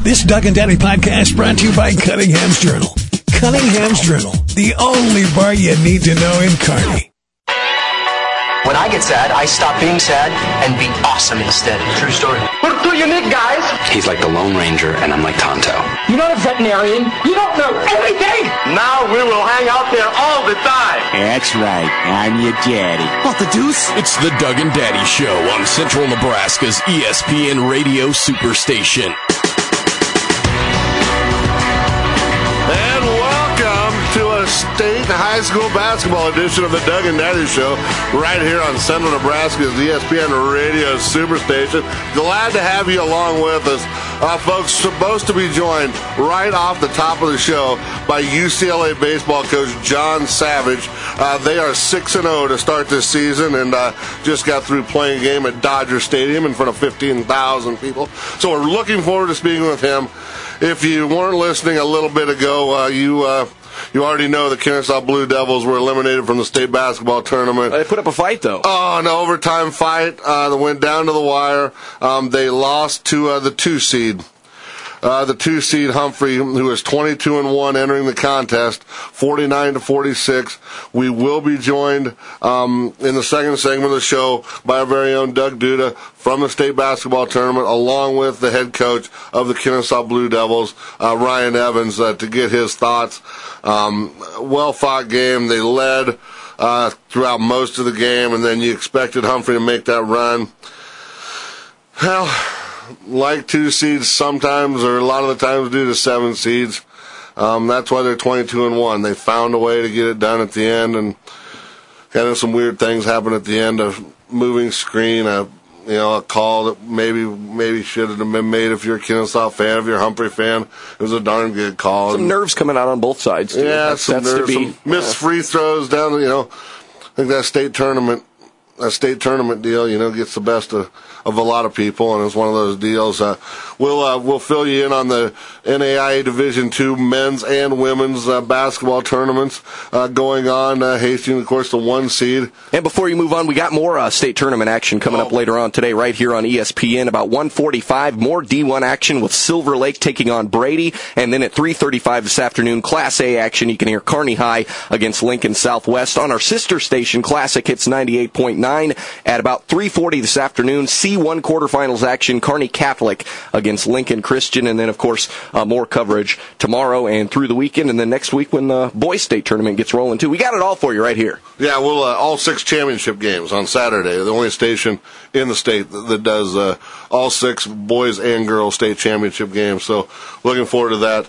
This Doug and Daddy podcast brought to you by Cunningham's Journal. Cunningham's Journal, the only bar you need to know in Kearney. When I get sad, I stop being sad and be awesome instead. True story. We're too unique, guys. He's like the Lone Ranger, and I'm like Tonto. You're not a veterinarian. You don't know anything. Now we will hang out there all the time. That's right. I'm your daddy. What the deuce? It's the Doug and Daddy Show on Central Nebraska's ESPN Radio Superstation. And welcome to a state high school basketball edition of the Doug and Daddy Show right here on Central Nebraska's ESPN Radio Superstation. Glad to have you along with us. Folks, supposed to be joined right off the top of the show by UCLA baseball coach John Savage. They are 6-0 to start this season and just got through playing a game at Dodger Stadium in front of 15,000 people. So we're looking forward to speaking with him. If you weren't listening a little bit ago, you already know the Kennesaw Blue Devils were eliminated from the state basketball tournament. They put up a fight, though. Oh, an overtime fight that went down to the wire. They lost to the 2-seed. The 2-seed Humphrey, who is 22-1 entering the contest, 49-46. We will be joined in the second segment of the show by our very own Doug Duda from the state basketball tournament, along with the head coach of the Kennesaw Blue Devils, Ryan Evans, to get his thoughts. Well-fought game. They led throughout most of the game, and then you expected Humphrey to make that run. Well, like 2 seeds sometimes, or a lot of the times due to 7 seeds. That's why they're 22-1. They found a way to get it done at the end, and kind of some weird things happened at the end. Of moving screen, a call that maybe should have been made if you're a Kennesaw fan, if you're a Humphrey fan. It was a darn good call. Some nerves coming out on both sides, too. Yeah, some nerves, some missed free throws down. I think that state tournament deal, gets the best of a lot of people, and it's one of those deals. We'll fill you in on the NAIA Division II men's and women's basketball tournaments going on. Hastings, of course, the 1 seed. And before you move on, we got more state tournament action coming up later on today, right here on ESPN. About 1:45, more D1 action with Silver Lake taking on Brady, and then at 3:35 this afternoon, Class A action. You can hear Kearney High against Lincoln Southwest on our sister station, Classic Hits 98.9. At about 3:40 this afternoon, C1 quarterfinals action, Kearney Catholic against Lincoln Christian, and then, of course, more coverage tomorrow and through the weekend, and then next week when the boys' state tournament gets rolling, too. We got it all for you right here. Yeah, we'll all 6 championship games on Saturday. The only station in the state that does all 6 boys and girls state championship games, so looking forward to that.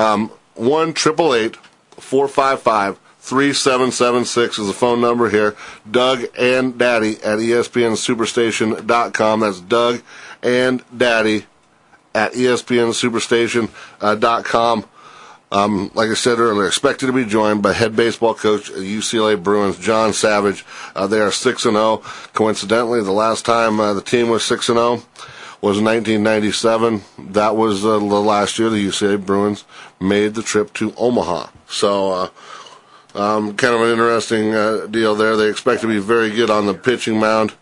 1-888-455-3776 is the phone number here. Doug and Daddy at ESPNSuperstation.com. That's Doug and Daddy at ESPNSuperstation.com. Like I said earlier, expected to be joined by head baseball coach at UCLA Bruins, John Savage. They are 6-0. Coincidentally, the last time the team was 6-0 was 1997. That was the last year the UCLA Bruins made the trip to Omaha. So, kind of an interesting deal there. They expect to be very good on the pitching mound.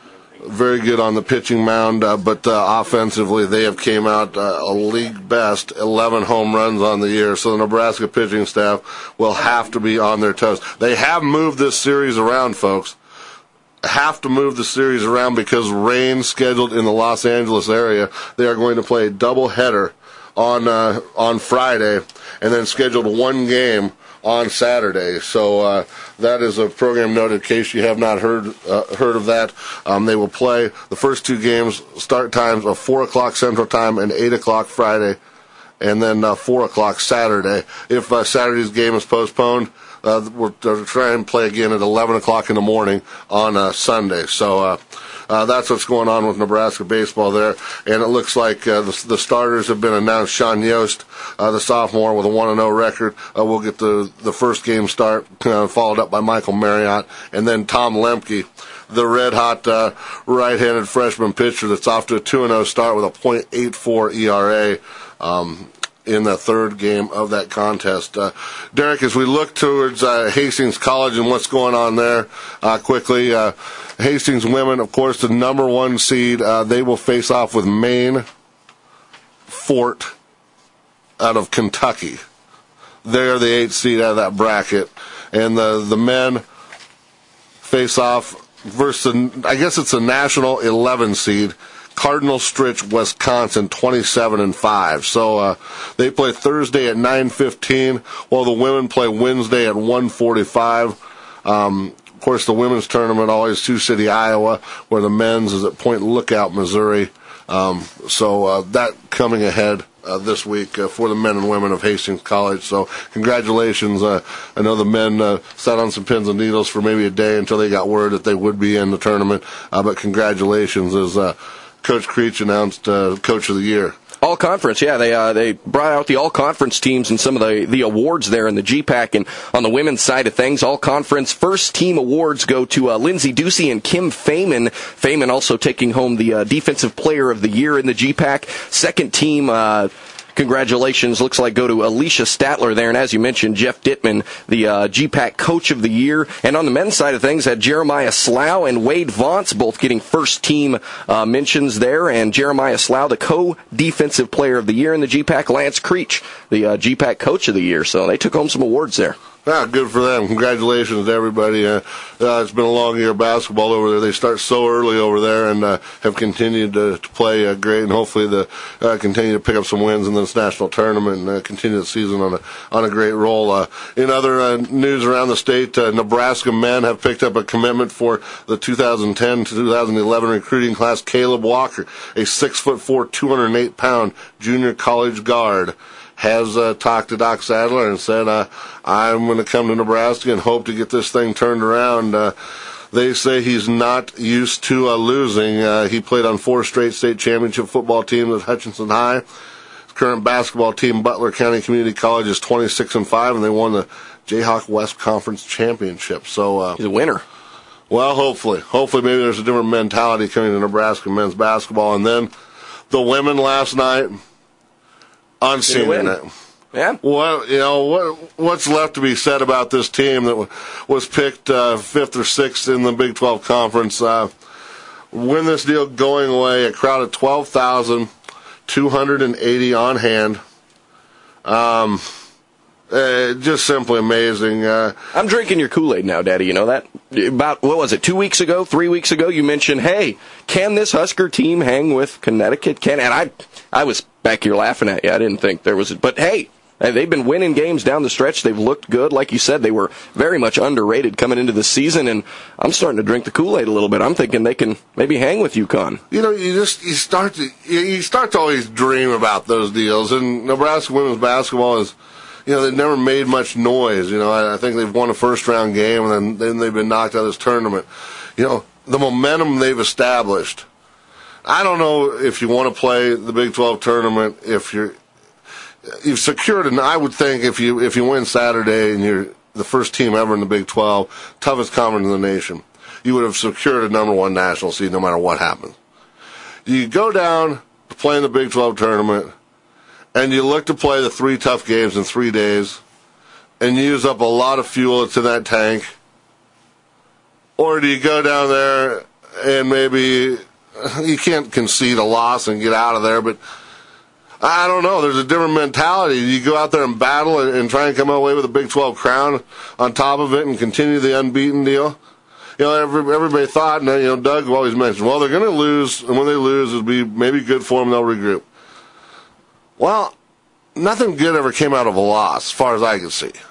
But offensively, they have came out a league best 11 home runs on the year. So the Nebraska pitching staff will have to be on their toes. They have moved this series around, folks. Have to move the series around because rain scheduled in the Los Angeles area. They are going to play a doubleheader on Friday, and then scheduled 1 game on Saturday. So that is a program note in case you have not heard of that. They will play the first 2 games, start times of 4 o'clock Central Time and 8 o'clock Friday, and then 4 o'clock Saturday. If Saturday's game is postponed, we're trying to play again at 11 o'clock in the morning on Sunday. So that's what's going on with Nebraska baseball there. And it looks like the starters have been announced. Sean Yost, the sophomore, with a 1-0 record, will get the first game start, followed up by Michael Marriott. And then Tom Lemke, the red-hot right-handed freshman pitcher that's off to a 2-0 start with a .84 ERA. In the third game of that contest. Derek, as we look towards Hastings College and what's going on there, quickly, Hastings women, of course, the number 1 seed, they will face off with Maine, Fort, out of Kentucky. They're the 8th seed out of that bracket. And the men face off versus, I guess it's a national 11 seed, Cardinal Stritch, Wisconsin, 27-5. So they play Thursday at 9:15, while the women play Wednesday at 1:45. Of course, the women's tournament always Sioux City, Iowa, where the men's is at Point Lookout, Missouri. So that coming ahead this week for the men and women of Hastings College. So congratulations. I know the men sat on some pins and needles for maybe a day until they got word that they would be in the tournament. But congratulations as Coach Creech announced Coach of the Year. All conference, yeah. They brought out the all conference teams and some of the awards there in the GPAC. And on the women's side of things, all conference first team awards go to Lindsay Ducey and Kim Feynman. Feynman also taking home the defensive player of the year in the GPAC. Second team, congratulations, looks like go to Alicia Statler there. And as you mentioned, Jeff Dittman, the GPAC Coach of the Year. And on the men's side of things, had Jeremiah Slough and Wade Vaunce both getting first team mentions there. And Jeremiah Slough, the co-defensive player of the year in the GPAC. Lance Creech, the GPAC Coach of the Year. So they took home some awards there. Yeah, good for them. Congratulations to everybody. It's been a long year of basketball over there. They start so early over there and have continued to play great, and hopefully continue to pick up some wins in this national tournament and continue the season on a great roll. In other news around the state, Nebraska men have picked up a commitment for the 2010 to 2011 recruiting class. Caleb Walker, a 6'4", 208-pound junior college guard, has talked to Doc Sadler and said, I'm going to come to Nebraska and hope to get this thing turned around. They say he's not used to losing. He played on 4 straight state championship football teams at Hutchinson High. His current basketball team, Butler County Community College, is 26-5, and they won the Jayhawk West Conference Championship. So he's a winner. Well, hopefully maybe there's a different mentality coming to Nebraska men's basketball. And then the women last night, on senior night. Yeah. What's left to be said about this team that was picked 5th or 6th in the Big 12 Conference? When this deal going away, a crowd of 12,280 on hand. Just simply amazing. I'm drinking your Kool-Aid now, Daddy. You know that? About, 2 weeks ago, 3 weeks ago, you mentioned, hey, can this Husker team hang with Connecticut? And I was back here laughing at you. I didn't think there was, but hey, they've been winning games down the stretch. They've looked good. Like you said, they were very much underrated coming into the season, and I'm starting to drink the Kool-Aid a little bit. I'm thinking they can maybe hang with UConn. You start to always dream about those deals, and Nebraska women's basketball is, they've never made much noise. I think they've won a first-round game, and then they've been knocked out of this tournament. The momentum they've established. I don't know if you want to play the Big 12 tournament if you've secured, and I would think if you win Saturday and you're the first team ever in the Big 12, toughest conference in the nation, you would have secured a number 1 national seed no matter what happens. You go down to play in the Big 12 tournament, and you look to play the 3 tough games in 3 days, and you use up a lot of fuel that's in that tank, or do you go down there and maybe you can't concede a loss and get out of there, but I don't know. There's a different mentality. You go out there and battle and try and come away with a Big 12 crown on top of it and continue the unbeaten deal. Everybody thought, and Doug always mentioned, well, they're going to lose, and when they lose, it'll be maybe good for them, they'll regroup. Well, nothing good ever came out of a loss, as far as I can see.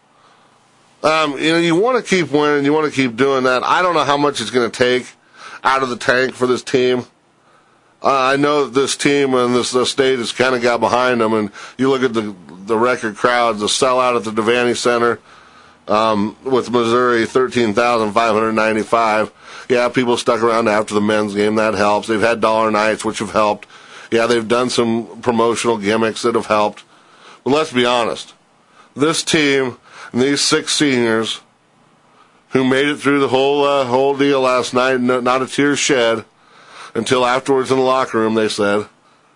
You want to keep winning, you want to keep doing that. I don't know how much it's going to take out of the tank for this team. I know that this team and this state has kind of got behind them, and you look at the record crowds, the sellout at the Devaney Center with Missouri, 13,595. Yeah, people stuck around after the men's game. That helps. They've had dollar nights, which have helped. Yeah, they've done some promotional gimmicks that have helped. But let's be honest. This team and these 6 seniors who made it through the whole deal last night, not a tear shed, until afterwards in the locker room, they said.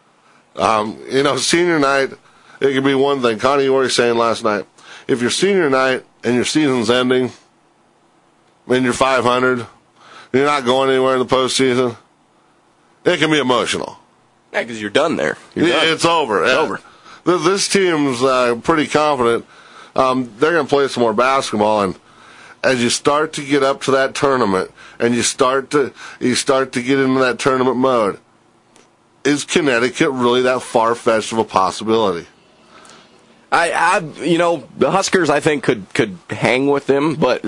Senior night, it could be one thing. Connie, you were saying last night, if your senior night and your season's ending, and you're 500, you're not going anywhere in the postseason, it can be emotional. Yeah, because you're done there. It's over. It's over. this team's pretty confident. They're going to play some more basketball, and as you start to get up to that tournament, and you start to get into that tournament mode, is Connecticut really that far-fetched of a possibility? The Huskers, I think, could hang with them, but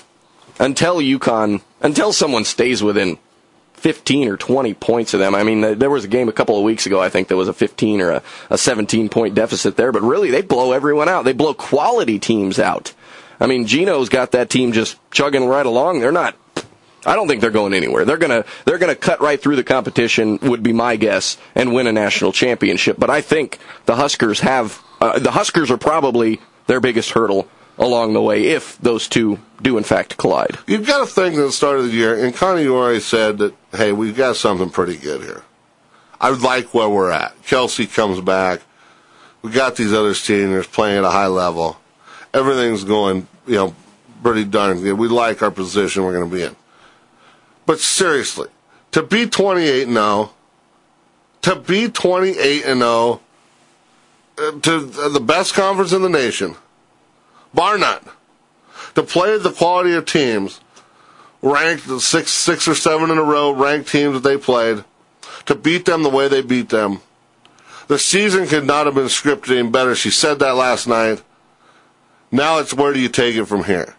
until someone stays within 15 or 20 points of them. I mean, there was a game a couple of weeks ago, I think there was a 15 or a 17-point deficit there, but really they blow everyone out. They blow quality teams out. I mean, Gino's got that team just chugging right along. I don't think they're going anywhere. They're gonna cut right through the competition, would be my guess, and win a national championship. But I think the Huskers are probably their biggest hurdle along the way if those two do in fact collide. You've got to think at the start of the year, and Connie Ori said that, hey, we've got something pretty good here. I like where we're at. Kelsey comes back. We got these other seniors playing at a high level. Everything's going, pretty darn good. We like our position we're going to be in. But seriously, to be 28-0, to the best conference in the nation, bar none, to play the quality of teams, ranked six or seven in a row, ranked teams that they played, to beat them the way they beat them. The season could not have been scripted any better. She said that last night. Now it's where do you take it from here?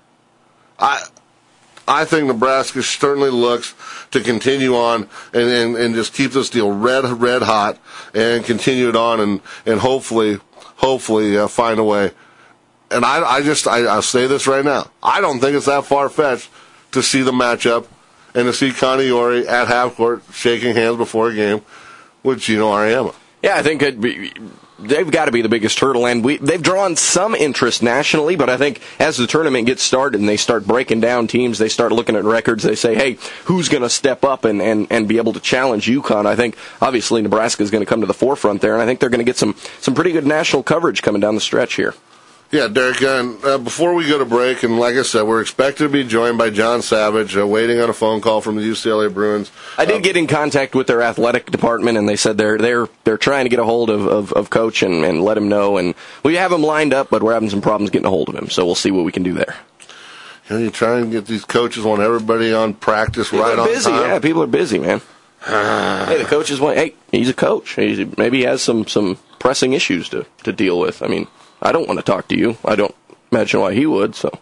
I think Nebraska certainly looks to continue on and just keep this deal red hot and continue it on and hopefully find a way. And I'll say this right now. I don't think it's that far-fetched to see the matchup and to see Connie Ori at half court shaking hands before a game with Gino Auriemma. Yeah, I think they've got to be the biggest hurdle, and they've drawn some interest nationally, but I think as the tournament gets started and they start breaking down teams, they start looking at records, they say, hey, who's going to step up and be able to challenge UConn? I think, obviously, Nebraska is going to come to the forefront there, and I think they're going to get some pretty good national coverage coming down the stretch here. Yeah, Derek, before we go to break, and like I said, we're expected to be joined by John Savage, waiting on a phone call from the UCLA Bruins. I did get in contact with their athletic department, and they said they're trying to get a hold of Coach and let him know. And we have him lined up, but we're having some problems getting a hold of him, so we'll see what we can do there. You try and get these coaches, want everybody on practice people right on busy. time. Yeah, people are busy, man. Hey, the coaches want. Hey, he's a coach. Maybe he has some pressing issues to deal with. I mean, I don't want to talk to you. I don't imagine why he would, so.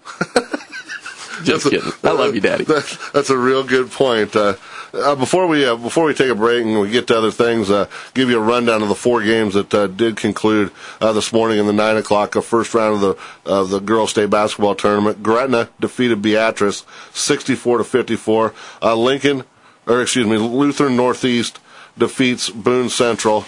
Just kidding. I love you, Daddy. That's a real good point. Before we take a break and we get to other things, give you a rundown of the four games that did conclude this morning in the 9 o'clock first round of the girls' state basketball tournament. Gretna defeated Beatrice 64-54. Lutheran Northeast defeats Boone Central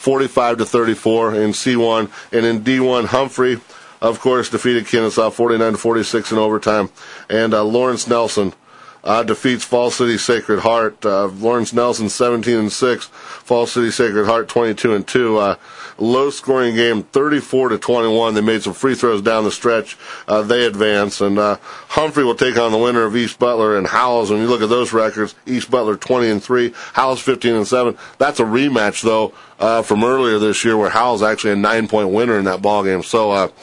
45-34 in C1, and in D1, Humphrey, of course, defeated Kennesaw 49-46 in overtime, and Lawrence Nelson defeats Falls City Sacred Heart. Lawrence Nelson 17-6, Falls City Sacred Heart 22-2. Low scoring game, 34-21. They made some free throws down the stretch. They advance, and Humphrey will take on the winner of East Butler and Howells. When you look at those records, East Butler 20-3, Howells 15-7. That's a rematch though from earlier this year where Howells actually a 9-point winner in that ball game. So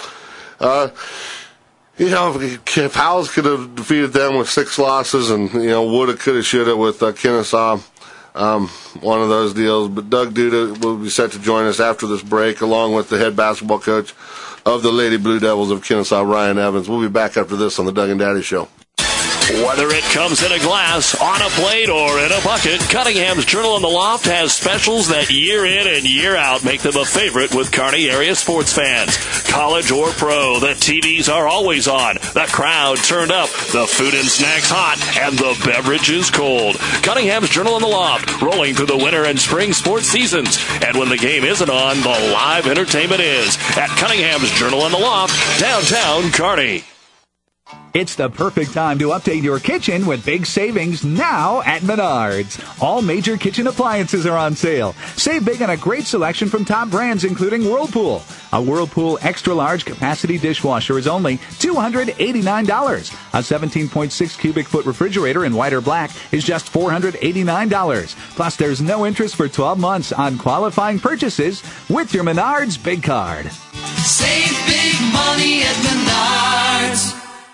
if Howells could have defeated them with 6 losses and, woulda, coulda, shoulda with Kennesaw, one of those deals. But Doug Duda will be set to join us after this break, along with the head basketball coach of the Lady Blue Devils of Kennesaw, Ryan Evans. We'll be back after this on the Doug and Daddy Show. Whether it comes in a glass, on a plate, or in a bucket, Cunningham's Journal in the Loft has specials that year in and year out make them a favorite with Kearney area sports fans. College or pro, the TVs are always on, the crowd turned up, the food and snacks hot, and the beverages cold. Cunningham's Journal in the Loft, rolling through the winter and spring sports seasons. And when the game isn't on, the live entertainment is at Cunningham's Journal in the Loft, downtown Kearney. It's the perfect time to update your kitchen with big savings now at Menards. All major kitchen appliances are on sale. Save big on a great selection from top brands including Whirlpool. A Whirlpool extra large capacity dishwasher is only $289. A 17.6 cubic foot refrigerator in white or black is just $489. Plus there's no interest for 12 months on qualifying purchases with your Menards Big Card. Save big money at Menards.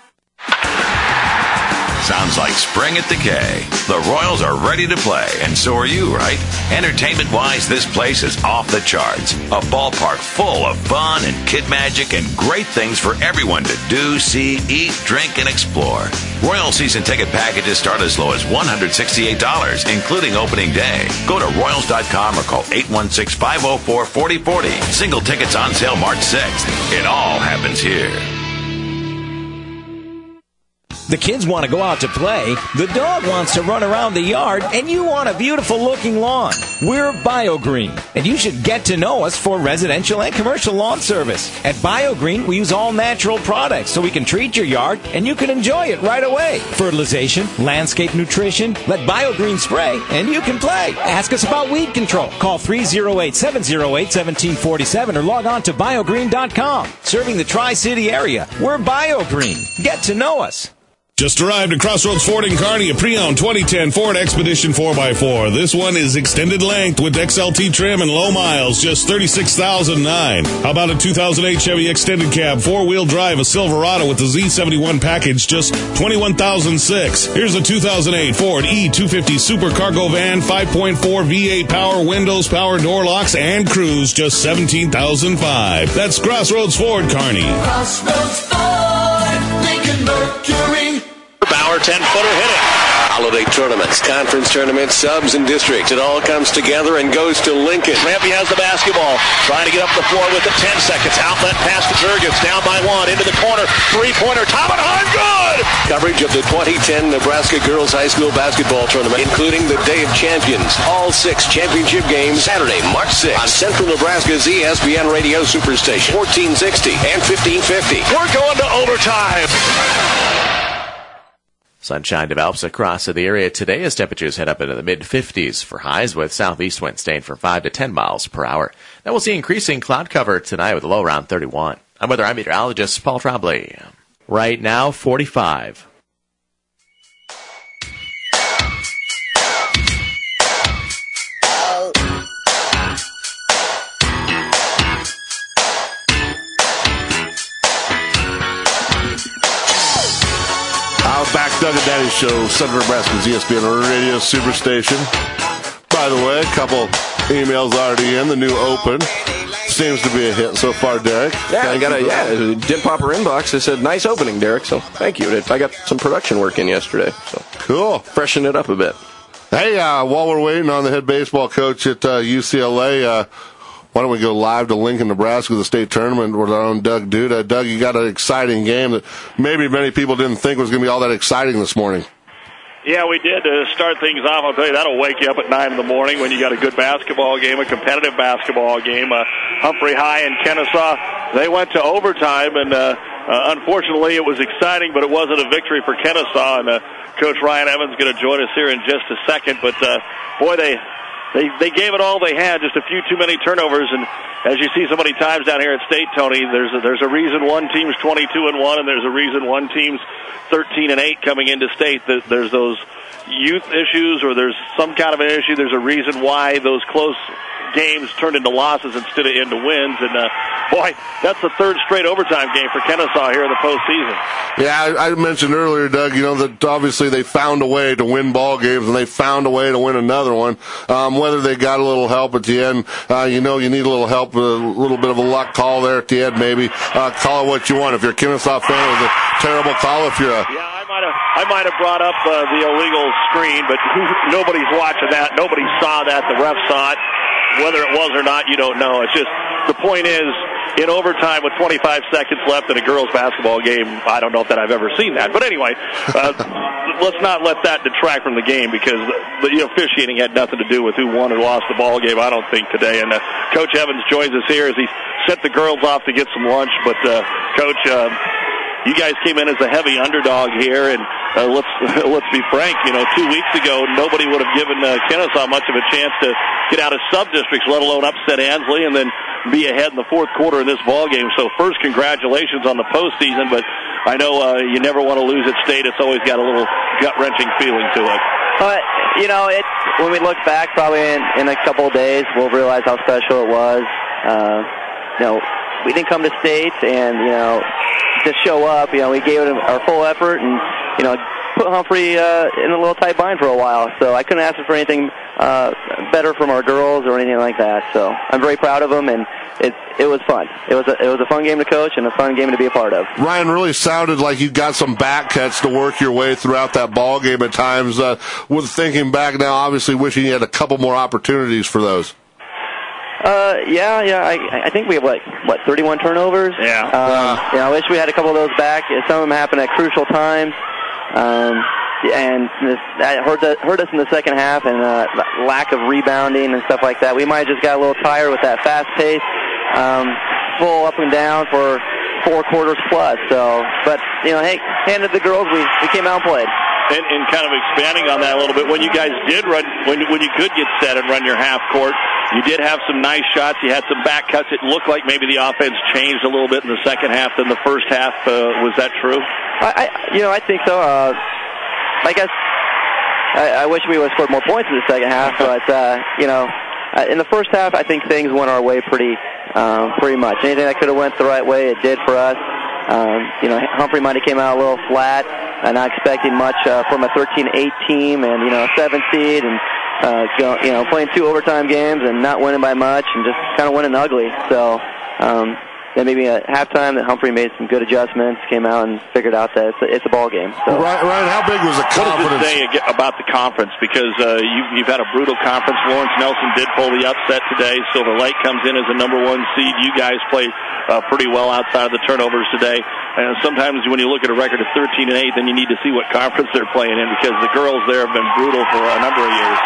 Sounds like spring at the K. The Royals are ready to play, and so are you, right? Entertainment-wise, this place is off the charts. A ballpark full of fun and kid magic and great things for everyone to do, see, eat, drink, and explore. Royal season ticket packages start as low as $168, including opening day. Go to Royals.com or call 816-504-4040. Single tickets on sale March 6th. It all happens here. The kids want to go out to play, the dog wants to run around the yard, and you want a beautiful-looking lawn. We're BioGreen, and you should get to know us for residential and commercial lawn service. At BioGreen, we use all-natural products so we can treat your yard, and you can enjoy it right away. Fertilization, landscape nutrition, let BioGreen spray, and you can play. Ask us about weed control. Call 308-708-1747 or log on to biogreen.com. Serving the Tri-City area, we're BioGreen. Get to know us. Just arrived at Crossroads Ford in Kearney, a pre-owned 2010 Ford Expedition 4x4. This one is extended length with XLT trim and low miles, just $36,009. How about a 2008 Chevy Extended Cab, 4-wheel drive, a Silverado with the Z71 package, just $21,006. Here's a 2008 Ford E250 Super Cargo Van, 5.4 V8 power, windows, power door locks, and cruise, just $17,005. That's Crossroads Ford, Kearney. Crossroads Ford, Lincoln Mercury. Bauer 10-footer hit it. Holiday tournaments, conference tournaments, subs, and districts. It all comes together and goes to Lincoln. Rampy has the basketball. Trying to get up the floor with it. 10 seconds. Outlet pass to Jurgens. Down by one. Into the corner. Three-pointer. Top and high. Good! Coverage of the 2010 Nebraska Girls High School Basketball Tournament, including the Day of Champions. All 6 championship games Saturday, March 6th on Central Nebraska's ESPN Radio Superstation. 1460 and 1550. We're going to overtime. Sunshine develops across the area today as temperatures head up into the mid-50s for highs with southeast winds staying from 5 to 10 miles per hour. Then we'll see increasing cloud cover tonight with a low around 31. I'm weather meteorologist Paul Trombley. Right now, 45. Back Doug and Daddy Show, Central Nebraska's ESPN Radio Superstation. By the way, a couple emails already in. The new Open seems to be a hit so far, Derek. Yeah, I did pop her inbox. It said, nice opening, Derek, so thank you. I got some production work in yesterday, so cool. Freshen it up a bit. Hey, while we're waiting on the head baseball coach at UCLA, why don't we go live to Lincoln, Nebraska, the state tournament with our own Doug Duda. Doug, you got an exciting game that maybe many people didn't think was going to be all that exciting this morning. Yeah, we did. To start things off, I'll tell you, that'll wake you up at 9 in the morning when you got a good basketball game, a competitive basketball game. Humphrey High and Kennesaw, they went to overtime, and unfortunately it was exciting, but it wasn't a victory for Kennesaw. And Coach Ryan Evans is going to join us here in just a second. But, boy, they gave it all they had, just a few too mmany turnovers, and as you see so many times down here at State, Tony, there's a reason one team's 22-1, and there's a reason one team's 13-8 coming into State. There's those youth issues, or there's some kind of an issue. There's a reason why those close games turned into losses instead of into wins. And, boy, that's the third straight overtime game for Kennesaw here in the postseason. Yeah, I mentioned earlier, Doug, that obviously they found a way to win ball games, and they found a way to win another one. Whether they got a little help at the end, you need a little help, a little bit of a luck call there at the end, maybe. Call it what you want. If you're a Kennesaw fan, it was a terrible call. If you're I might have brought up the illegal screen, but nobody's watching that. Nobody saw that. The ref saw it. Whether it was or not, you don't know. It's just, the point is, in overtime with 25 seconds left in a girls' basketball game, I don't know if I've ever seen that. But anyway, let's not let that detract from the game, because the officiating had nothing to do with who won or lost the ball game, I don't think, today. And Coach Evans joins us here as he sent the girls off to get some lunch. But, Coach, you guys came in as a heavy underdog here, and let's be frank. 2 weeks ago, nobody would have given Kennesaw much of a chance to get out of sub-districts, let alone upset Ansley, and then be ahead in the fourth quarter in this ball game. So first, congratulations on the postseason, but I know you never want to lose at state. It's always got a little gut-wrenching feeling to it. But, when we look back probably in a couple of days, we'll realize how special it was. We didn't come to state and, just show up. We gave it our full effort and, put Humphrey in a little tight bind for a while. So I couldn't ask for anything better from our girls or anything like that. So I'm very proud of them, and it was fun. It was a fun game to coach and a fun game to be a part of. Ryan, really sounded like you got some back cuts to work your way throughout that ball game at times. With thinking back now, obviously wishing you had a couple more opportunities for those. I think we have 31 turnovers. Yeah. I wish we had a couple of those back. Some of them happened at crucial times. And that hurt us in the second half, and lack of rebounding and stuff like that. We might have just got a little tired with that fast pace, full up and down for 4 quarters plus. So, but hey, handed the girls, we came out and played. And kind of expanding on that a little bit, when you guys did run, when you could get set and run your half court, you did have some nice shots. You had some back cuts. It looked like maybe the offense changed a little bit in the second half than the first half. Was that true? I think so. I guess I wish we would have scored more points in the second half, but in the first half, I think things went our way pretty much. Anything that could have went the right way, it did for us. Humphrey might have came out a little flat, not expecting much from a 13-8 team, and a 7 seed, and playing 2 overtime games and not winning by much, and just kind of winning ugly. So then maybe at halftime, that Humphrey made some good adjustments, came out and figured out that it's a ball game. So. Ryan, how big was the confidence? What does it say about the conference? Because you've had a brutal conference. Lawrence Nelson did pull the upset today. Silver Lake comes in as a number 1 seed. You guys played pretty well outside of the turnovers today. And sometimes when you look at a record of 13-8, then you need to see what conference they're playing in, because the girls there have been brutal for a number of years.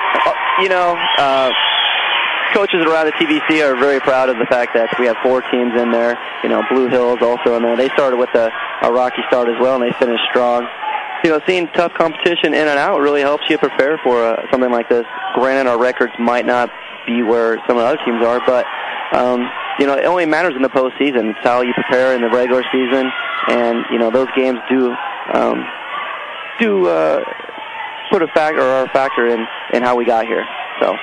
Coaches around the TVC are very proud of the fact that we have 4 teams in there. Blue Hills also in there. They started with a rocky start as well, and they finished strong. Seeing tough competition in and out really helps you prepare for something like this. Granted, our records might not be where some of the other teams are, but it only matters in the postseason. It's how you prepare in the regular season, and those games do put a factor in how we got here. So.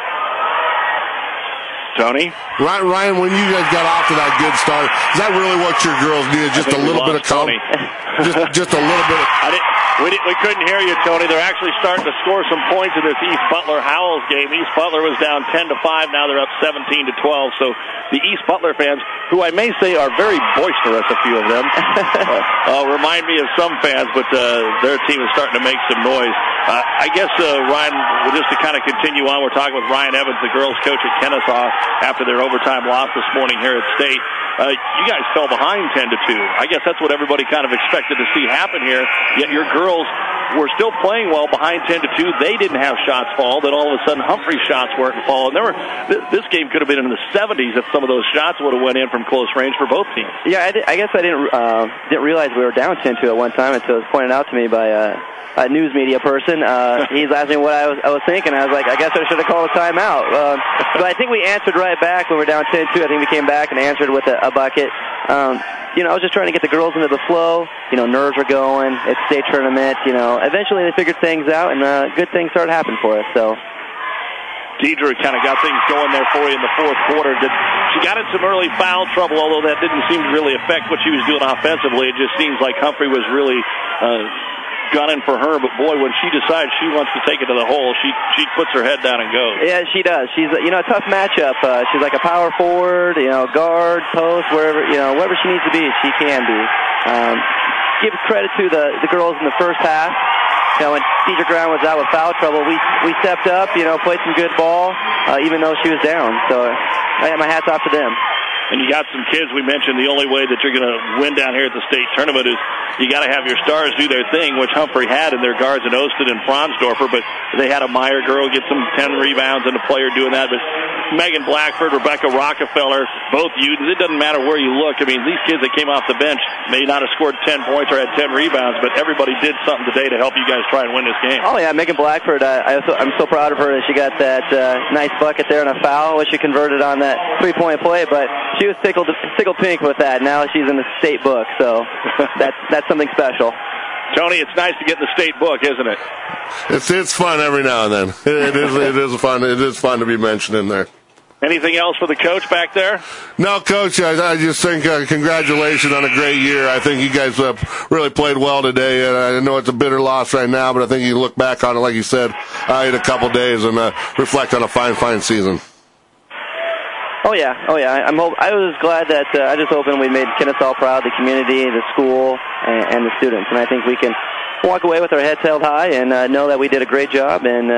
Tony? Ryan, when you guys got off to that good start, is that really what your girls needed? Just a little bit of Tony. just a little bit. We couldn't hear you, Tony. They're actually starting to score some points in this East Butler-Howells game. East Butler was down 10-5. Now they're up 17-12. So the East Butler fans, who I may say are very boisterous, a few of them, remind me of some fans, but their team is starting to make some noise. I guess, Ryan, just to kind of continue on, we're talking with Ryan Evans, the girls' coach at Kennesaw, after their overtime loss this morning here at State. You guys fell behind 10-2. I guess that's what everybody kind of expected to see happen here, yet your girls were still playing well behind 10-2. They didn't have shots fall. Then all of a sudden, Humphrey's shots weren't falling. This game could have been in the 70s if some of those shots would have went in from close range for both teams. Yeah, I guess I didn't realize we were down 10-2 at one time until it was pointed out to me by a news media person. He's asking me what I was thinking. I was like, I guess I should have called a timeout. But I think we answered right back when we were down 10-2. I think we came back and answered with a bucket. I was just trying to get the girls into the flow. Nerves were going. It's state tournament. Eventually they figured things out, and good things started happening for us. So. Deidre kind of got things going there for you in the fourth quarter. She got in some early foul trouble, although that didn't seem to really affect what she was doing offensively. It just seems like Humphrey was really gunning for her, but boy, when she decides she wants to take it to the hole, she puts her head down and goes. Yeah, she does. She's a tough matchup. She's like a power forward, guard, post, wherever she needs to be, she can be. Give credit to the girls in the first half. When Deidre Brown was out with foul trouble, we stepped up, played some good ball, even though she was down. So my hat's off to them. and you got some kids. We mentioned the only way that you're going to win down here at the state tournament is you got to have your stars do their thing, which Humphrey had in their guards in Osted and Fronsdorfer, but they had a Meyer girl get some 10 rebounds and a player doing that. But Megan Blackford, Rebecca Rockefeller, both Udens, it doesn't matter where you look. I mean, these kids that came off the bench may not have scored 10 points or had 10 rebounds, but everybody did something today to help you guys try and win this game. Oh, yeah, Megan Blackford, I'm so proud of her that she got that nice bucket there and a foul, which she converted on that three-point play, but she was tickled pink with that. Now she's in the state book, so that's something special. Tony, it's nice to get in the state book, isn't it? It's fun every now and then. It is fun to be mentioned in there. Anything else for the coach back there? No, Coach, I just think congratulations on a great year. I think you guys really played well today, and I know it's a bitter loss right now, but I think you look back on it, like you said, in a couple days and reflect on a fine season. Oh yeah. I was glad that I just hoping we made Kennesaw proud, the community, the school, and the students, and I think we can walk away with our heads held high and know that we did a great job, and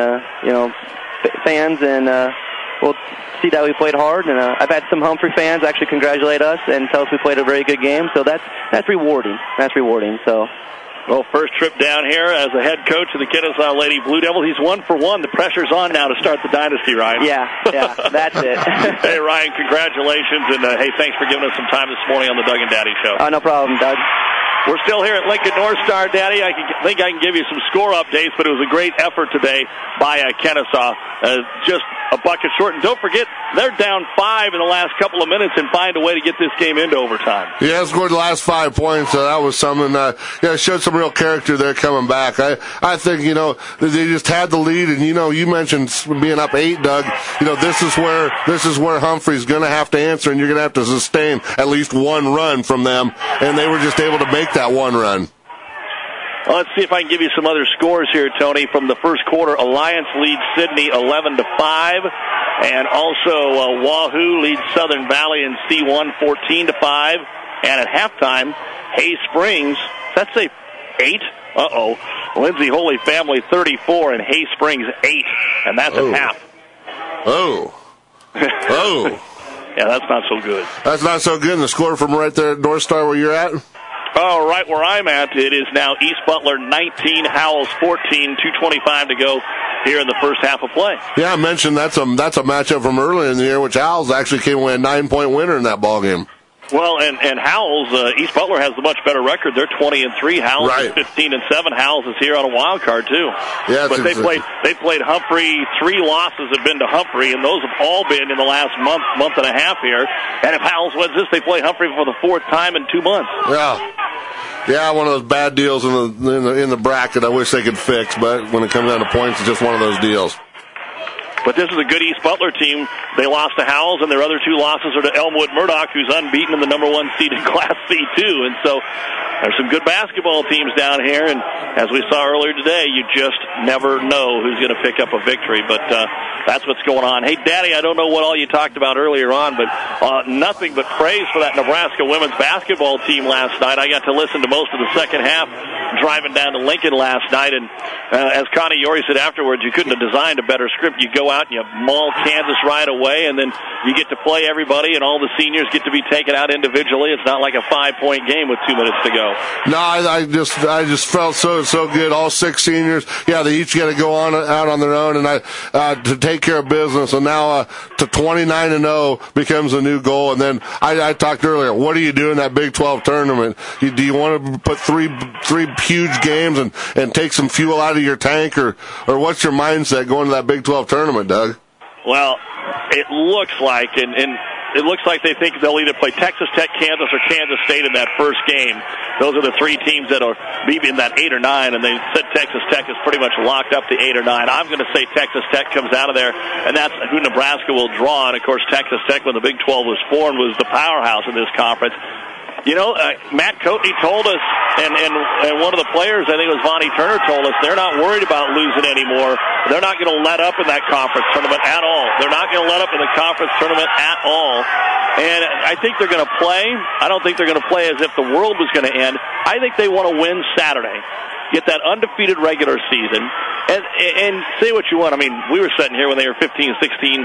fans and we'll see that we played hard, and I've had some Humphrey fans actually congratulate us and tell us we played a very good game, so that's rewarding. So. Well, first trip down here as the head coach of the Kennesaw Lady Blue Devils. He's 1 for 1. The pressure's on now to start the dynasty, Ryan. Yeah, that's it. Hey, Ryan, congratulations, and hey, thanks for giving us some time this morning on the Doug and Daddy Show. No problem, Doug. We're still here at Lincoln North Star, Daddy. I think I can give you some score updates, but it was a great effort today by Kennesaw. Just a bucket short. And don't forget, they're down 5 in the last couple of minutes and find a way to get this game into overtime. Yeah, scored the last 5 points. That was something. Showed some real character there coming back. I think they just had the lead, and you mentioned being up 8, Doug. This is where Humphrey's going to have to answer, and you're going to have to sustain at least one run from them, and they were just able to make that one run. Well, let's see if I can give you some other scores here, Tony. From the first quarter, Alliance leads Sydney 11-5, and also Wahoo leads Southern Valley and C1 14-5. And at halftime, Hay Springs, that's a 8. Lindsay Holy Family 34 and Hay Springs 8, and that's at half. Yeah, that's not so good. That's not so good. And the score from right there at North Star where you're at? Oh, right where I'm at, it is now East Butler 19, Howells 14, 2:25 to go here in the first half of play. Yeah, I mentioned that's a matchup from earlier in the year, which Howells actually came away a 9-point winner in that ball game. Well, and Howells, East Butler has the much better record. They're 20-3. Howells is 15-7. Howells is here on a wild card too. Yeah, but they played Humphrey. 3 losses have been to Humphrey, and those have all been in the last month and a half here. And if Howells wins this, they play Humphrey for the 4th time in 2 months. Yeah, one of those bad deals in the bracket. I wish they could fix, but when it comes down to points, it's just one of those deals. But this is a good East Butler team. They lost to Howells, and their other 2 losses are to Elmwood Murdoch, who's unbeaten in the number 1 seed in Class C2. And so there's some good basketball teams down here, and as we saw earlier today, you just never know who's going to pick up a victory. But that's what's going on. Hey, Daddy, I don't know what all you talked about earlier on, but nothing but praise for that Nebraska women's basketball team last night. I got to listen to most of the second half driving down to Lincoln last night, and as Connie Yorrie said afterwards, you couldn't have designed a better script. You go out and you maul Kansas right away, and then you get to play everybody, and all the seniors get to be taken out individually. It's not like a 5-point game with 2 minutes to go. No, I just felt so good. All 6 seniors, they each got to go out on their own, and to take care of business. And now to 29-0 becomes a new goal. And then I talked earlier. What do you do in that Big 12 tournament? Do you want to put three huge games and take some fuel out of your tank, or what's your mindset going to that Big 12 tournament, Doug? Well, it looks like, and it looks like they think they'll either play Texas Tech, Kansas, or Kansas State in that first game. Those are the 3 teams that will be in that 8 or 9, and they said Texas Tech is pretty much locked up to 8 or 9. I'm going to say Texas Tech comes out of there, and that's who Nebraska will draw. And, of course, Texas Tech, when the Big 12 was formed, was the powerhouse in this conference. Matt Coatney told us And one of the players, I think it was Vonnie Turner, told us they're not worried about losing anymore. They're not going to let up in that conference tournament at all. They're not going to let up in the conference tournament at all. And I think they're going to play. I don't think they're going to play as if the world was going to end. I think they want to win Saturday, get that undefeated regular season, and say what you want. I mean, we were sitting here when they were 15, 16, 17-0,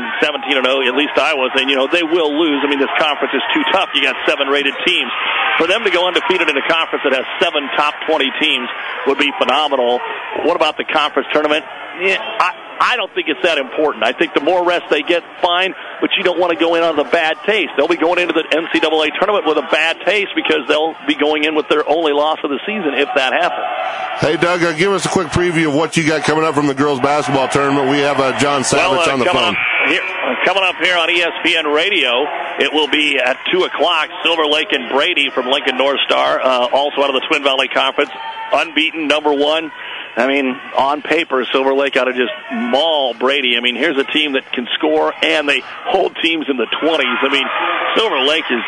at least I was, and, they will lose. I mean, this conference is too tough. You got 7 rated teams. For them to go undefeated in a conference that has 7 top 20 teams would be phenomenal. What about the conference tournament? Yeah, I don't think it's that important. I think the more rest they get, fine, but you don't want to go in on a bad taste. They'll be going into the NCAA tournament with a bad taste because they'll be going in with their only loss of the season if that happens. Hey, Doug, give us a quick preview of what you got coming up from the girls' basketball tournament. We have John Savage on the phone. Coming up here on ESPN Radio, it will be at 2 o'clock, Silver Lake and Brady from Lincoln North Star, also out of the Twin Valley Conference, unbeaten, number 1. I mean, on paper, Silver Lake ought to just maul Brady. I mean, here's a team that can score, and they hold teams in the 20s. I mean, Silver Lake is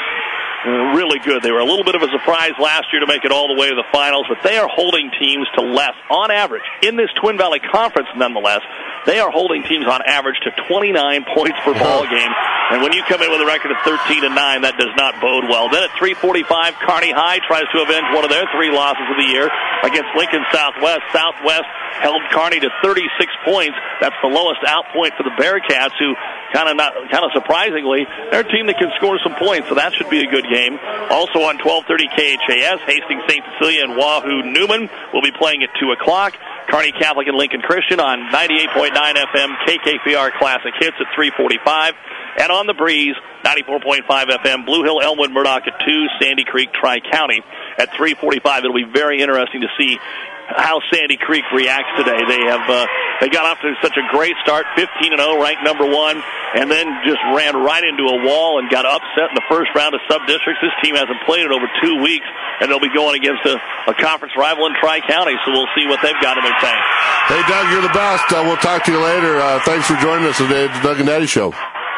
really good. They were a little bit of a surprise last year to make it all the way to the finals, but they are holding teams to less, on average, in this Twin Valley Conference, nonetheless. They are holding teams on average to 29 points per ball game. And when you come in with a record of 13-9, that does not bode well. Then at 3:45, Kearney High tries to avenge one of their 3 losses of the year against Lincoln Southwest. Southwest held Kearney to 36 points. That's the lowest out point for the Bearcats, who kind of surprisingly, they're a team that can score some points, so that should be a good game. Also on 1230 KHAS, Hastings St. Cecilia and Wahoo Newman will be playing at 2 o'clock. Kearney Catholic and Lincoln Christian on 98.9 FM KKPR Classic Hits at 3:45. And on the breeze, 94.5 FM, Blue Hill, Elmwood, Murdoch at 2, Sandy Creek, Tri-County at 3:45. It'll be very interesting to see how Sandy Creek reacts today. They got off to such a great start, 15-0, ranked number 1, and then just ran right into a wall and got upset in the first round of sub-districts. This team hasn't played in over 2 weeks, and they'll be going against a conference rival in Tri-County, so we'll see what they've got in their tank. Hey, Doug, you're the best. We'll talk to you later. Thanks for joining us today at the Doug and Daddy Show.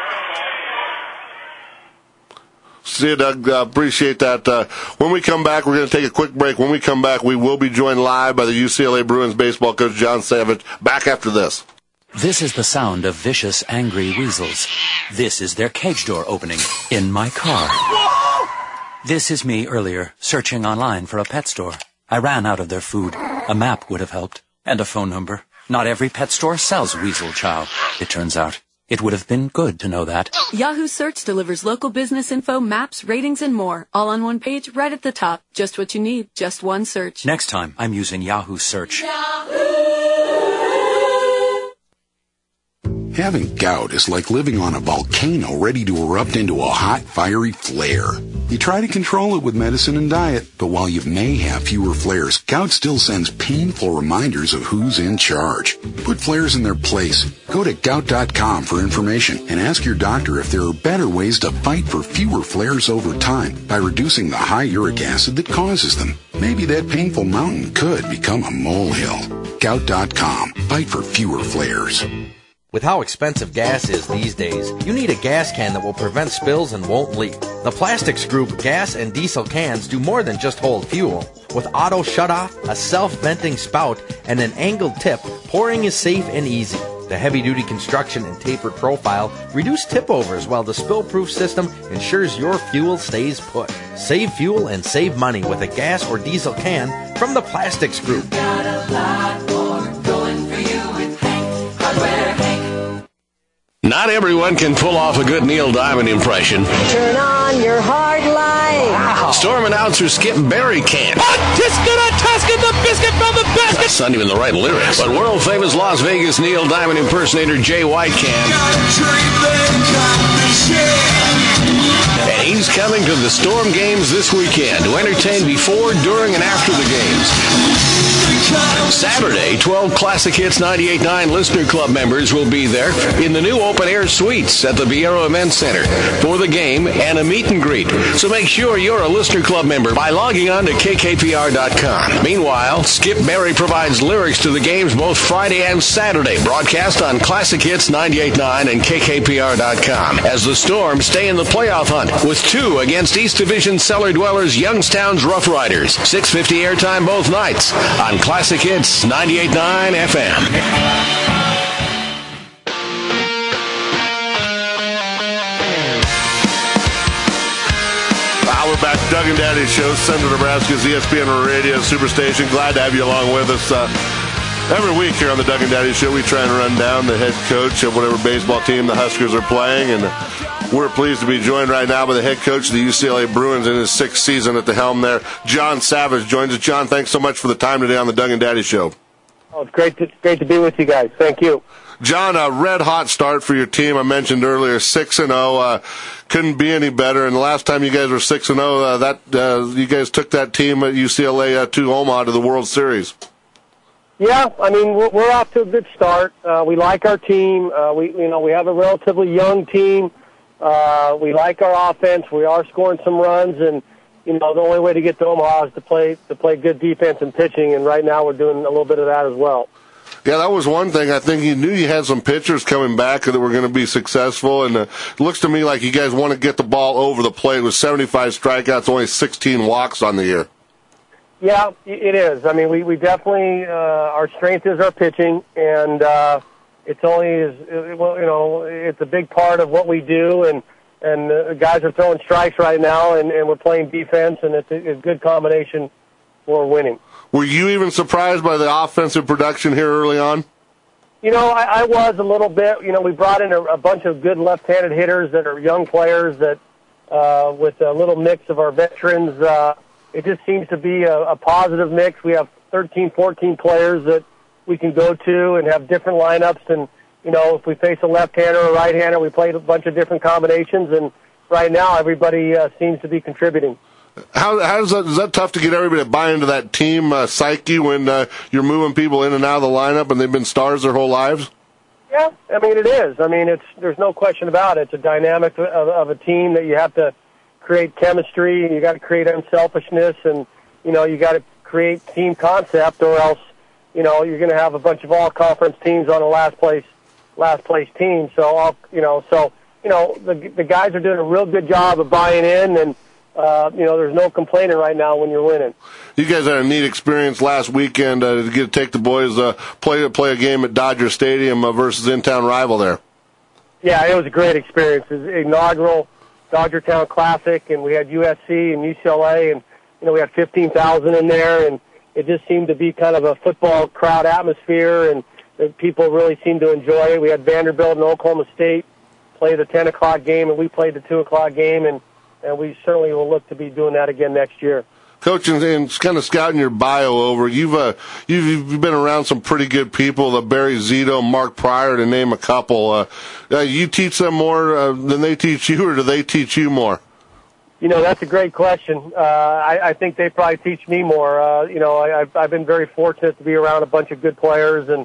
See you, Doug. Appreciate that. When we come back, we're going to take a quick break. When we come back, we will be joined live by the UCLA Bruins baseball coach, John Savage. Back after this. This is the sound of vicious, angry weasels. This is their cage door opening in my car. This is me earlier, searching online for a pet store. I ran out of their food. A map would have helped. And a phone number. Not every pet store sells weasel chow, it turns out. It would have been good to know that. Yahoo Search delivers local business info, maps, ratings, and more. All on one page, right at the top. Just what you need, just one search. Next time, I'm using Yahoo Search. Having gout is like living on a volcano ready to erupt into a hot, fiery flare. You try to control it with medicine and diet, but while you may have fewer flares, gout still sends painful reminders of who's in charge. Put flares in their place. Go to gout.com for information and ask your doctor if there are better ways to fight for fewer flares over time by reducing the high uric acid that causes them. Maybe that painful mountain could become a molehill. Gout.com. Fight for fewer flares. With how expensive gas is these days, you need a gas can that will prevent spills and won't leak. The Plastics Group gas and diesel cans do more than just hold fuel. With auto shutoff, a self-venting spout, and an angled tip, pouring is safe and easy. The heavy-duty construction and tapered profile reduce tip-overs, while the spill-proof system ensures your fuel stays put. Save fuel and save money with a gas or diesel can from the Plastics Group. Got a lot more going for you with Hank Hardware. Not everyone can pull off a good Neil Diamond impression. Turn on your hard line. Wow. Storm announcer Skip Berry can't. Tuscan the biscuit from the basket. That's not even the right lyrics. But world-famous Las Vegas Neil Diamond impersonator Jay White can. And he's coming to the Storm games this weekend to entertain before, during, and after the games. Saturday, 12 Classic Hits 98.9 Listener Club members will be there in the new open-air suites at the Viero Event Center for the game and a meet and greet. So make sure you're a Listener Club member by logging on to kkpr.com. Meanwhile, Skip Berry provides lyrics to the games both Friday and Saturday, broadcast on Classic Hits 98.9 and kkpr.com. As the Storm stay in the playoff hunt with 2 against East Division cellar dwellers Youngstown's Rough Riders. 6:50 airtime both nights on Classic Hits 98.9 FM. We're back, Doug and Daddy Show, Central Nebraska's ESPN Radio Superstation. Glad to have you along with us. Every week here on the Doug and Daddy Show, we try and run down the head coach of whatever baseball team the Huskers are playing, and we're pleased to be joined right now by the head coach of the UCLA Bruins in his 6th season at the helm there. John Savage joins us. John, thanks so much for the time today on the Doug and Daddy Show. Oh, it's great to be with you guys. Thank you. John, a red-hot start for your team. I mentioned earlier, 6-0. Couldn't be any better. And the last time you guys were 6-0, you guys took that team at UCLA to Omaha to the World Series. Yeah, I mean, we're off to a good start. We like our team. We have a relatively young team. We like our offense. We are scoring some runs, and the only way to get to Omaha is to play good defense and pitching. And right now, we're doing a little bit of that as well. Yeah, that was one thing. I think you knew you had some pitchers coming back that were going to be successful, and it looks to me like you guys want to get the ball over the plate with 75 strikeouts, only 16 walks on the year. Yeah, it is. I mean, we definitely our strength is our pitching, and it's a big part of what we do, and the guys are throwing strikes right now, and we're playing defense, and it's a good combination for winning. Were you even surprised by the offensive production here early on? I was a little bit. We brought in a bunch of good left-handed hitters that are young players that, with a little mix of our veterans, it just seems to be a positive mix. We have 13, 14 players that we can go to and have different lineups. And, if we face a left-hander or a right-hander, we play a bunch of different combinations. And right now, everybody seems to be contributing. How is that tough to get everybody to buy into that team psyche when you're moving people in and out of the lineup and they've been stars their whole lives? Yeah, I mean, it is. I mean, there's no question about it. It's a dynamic of a team that you have to create chemistry, and you got to create unselfishness, and, you got to create team concept, or else, you're going to have a bunch of all-conference teams on a last place team. So, the guys are doing a real good job of buying in, and there's no complaining right now when you're winning. You guys had a neat experience last weekend to get to take the boys play a game at Dodger Stadium versus in-town rival there. Yeah, it was a great experience. It was an inaugural Dodgertown Classic, and we had USC and UCLA, and we had 15,000 in there, and it just seemed to be kind of a football crowd atmosphere, and people really seemed to enjoy it. We had Vanderbilt and Oklahoma State play the 10 o'clock game, and we played the 2 o'clock game, and we certainly will look to be doing that again next year. Coach, and kind of scouting your bio over, you've been around some pretty good people, Barry Zito, Mark Pryor, to name a couple. You teach them more than they teach you, or do they teach you more? That's a great question. I think they probably teach me more. I've been very fortunate to be around a bunch of good players, and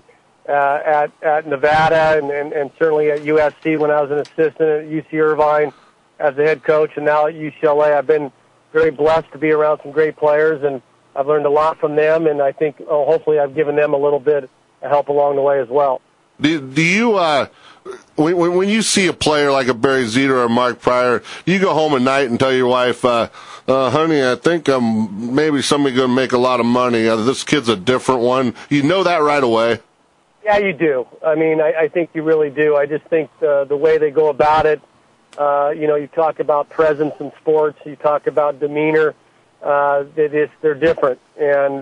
at Nevada and certainly at USC when I was an assistant at UC Irvine as the head coach, and now at UCLA. I've been very blessed to be around some great players, and I've learned a lot from them, and I think hopefully I've given them a little bit of help along the way as well. Do you, when you see a player like a Barry Zito or a Mark Pryor, you go home at night and tell your wife, honey, I think maybe somebody's going to make a lot of money. This kid's a different one. You know that right away. Yeah, you do. I mean, I think you really do. I just think the way they go about it, you talk about presence in sports, you talk about demeanor, they're different. And,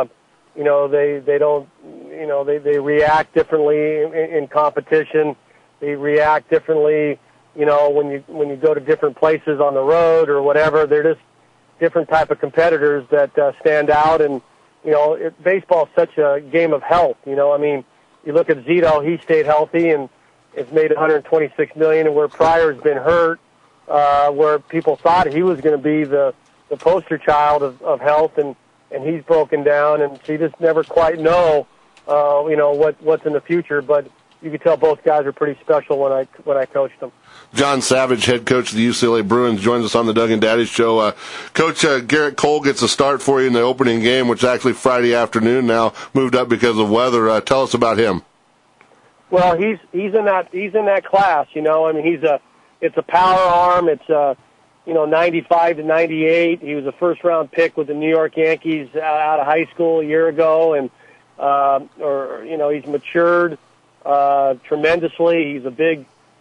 they don't, they react differently in competition. They react differently, when you go to different places on the road or whatever. They're just different type of competitors that stand out. And, baseball is such a game of health. I mean, you look at Zito, he stayed healthy and has made $126 million, and where Pryor's been hurt, where people thought he was going to be the poster child of health, and he's broken down, and so you just never quite know, what's in the future. But you could tell both guys are pretty special when I coached them. John Savage, head coach of the UCLA Bruins, joins us on the Doug and Daddy Show. Coach, Garrett Cole gets a start for you in the opening game, which is actually Friday afternoon now, moved up because of weather. Tell us about him. Well, he's in that class. It's a power arm. It's 95 to 98. He was a first-round pick with the New York Yankees out of high school a year ago, and he's matured tremendously. He's a big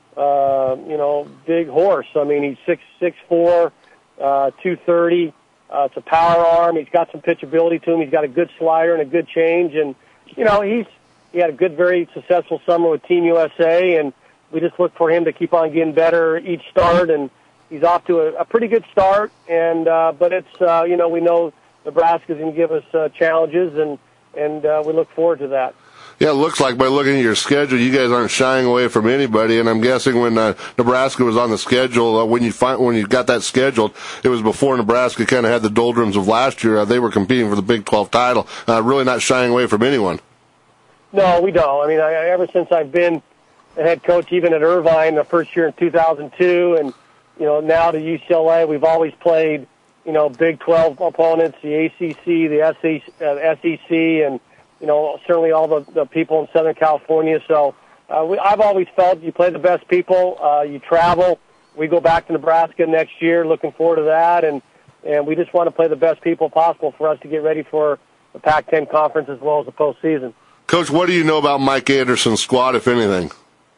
horse. I mean, he's 6'4", 230. It's a power arm. He's got some pitchability to him. He's got a good slider and a good change, and he had a good, very successful summer with Team USA, and we just look for him to keep on getting better each start, and he's off to a pretty good start. And but it's we know Nebraska's going to give us challenges, and we look forward to that. Yeah, it looks like by looking at your schedule, you guys aren't shying away from anybody. And I'm guessing when Nebraska was on the schedule, when you got that scheduled, it was before Nebraska kind of had the doldrums of last year. They were competing for the Big 12 title, really not shying away from anyone. No, we don't. I mean, ever since I've been the head coach, even at Irvine, the first year in 2002, and now to UCLA, we've always played Big 12 opponents, the ACC, the SEC, and certainly all the people in Southern California. So I've always felt you play the best people, you travel. We go back to Nebraska next year, looking forward to that, and we just want to play the best people possible for us to get ready for the Pac-10 conference as well as the postseason. Coach, what do you know about Mike Anderson's squad, if anything?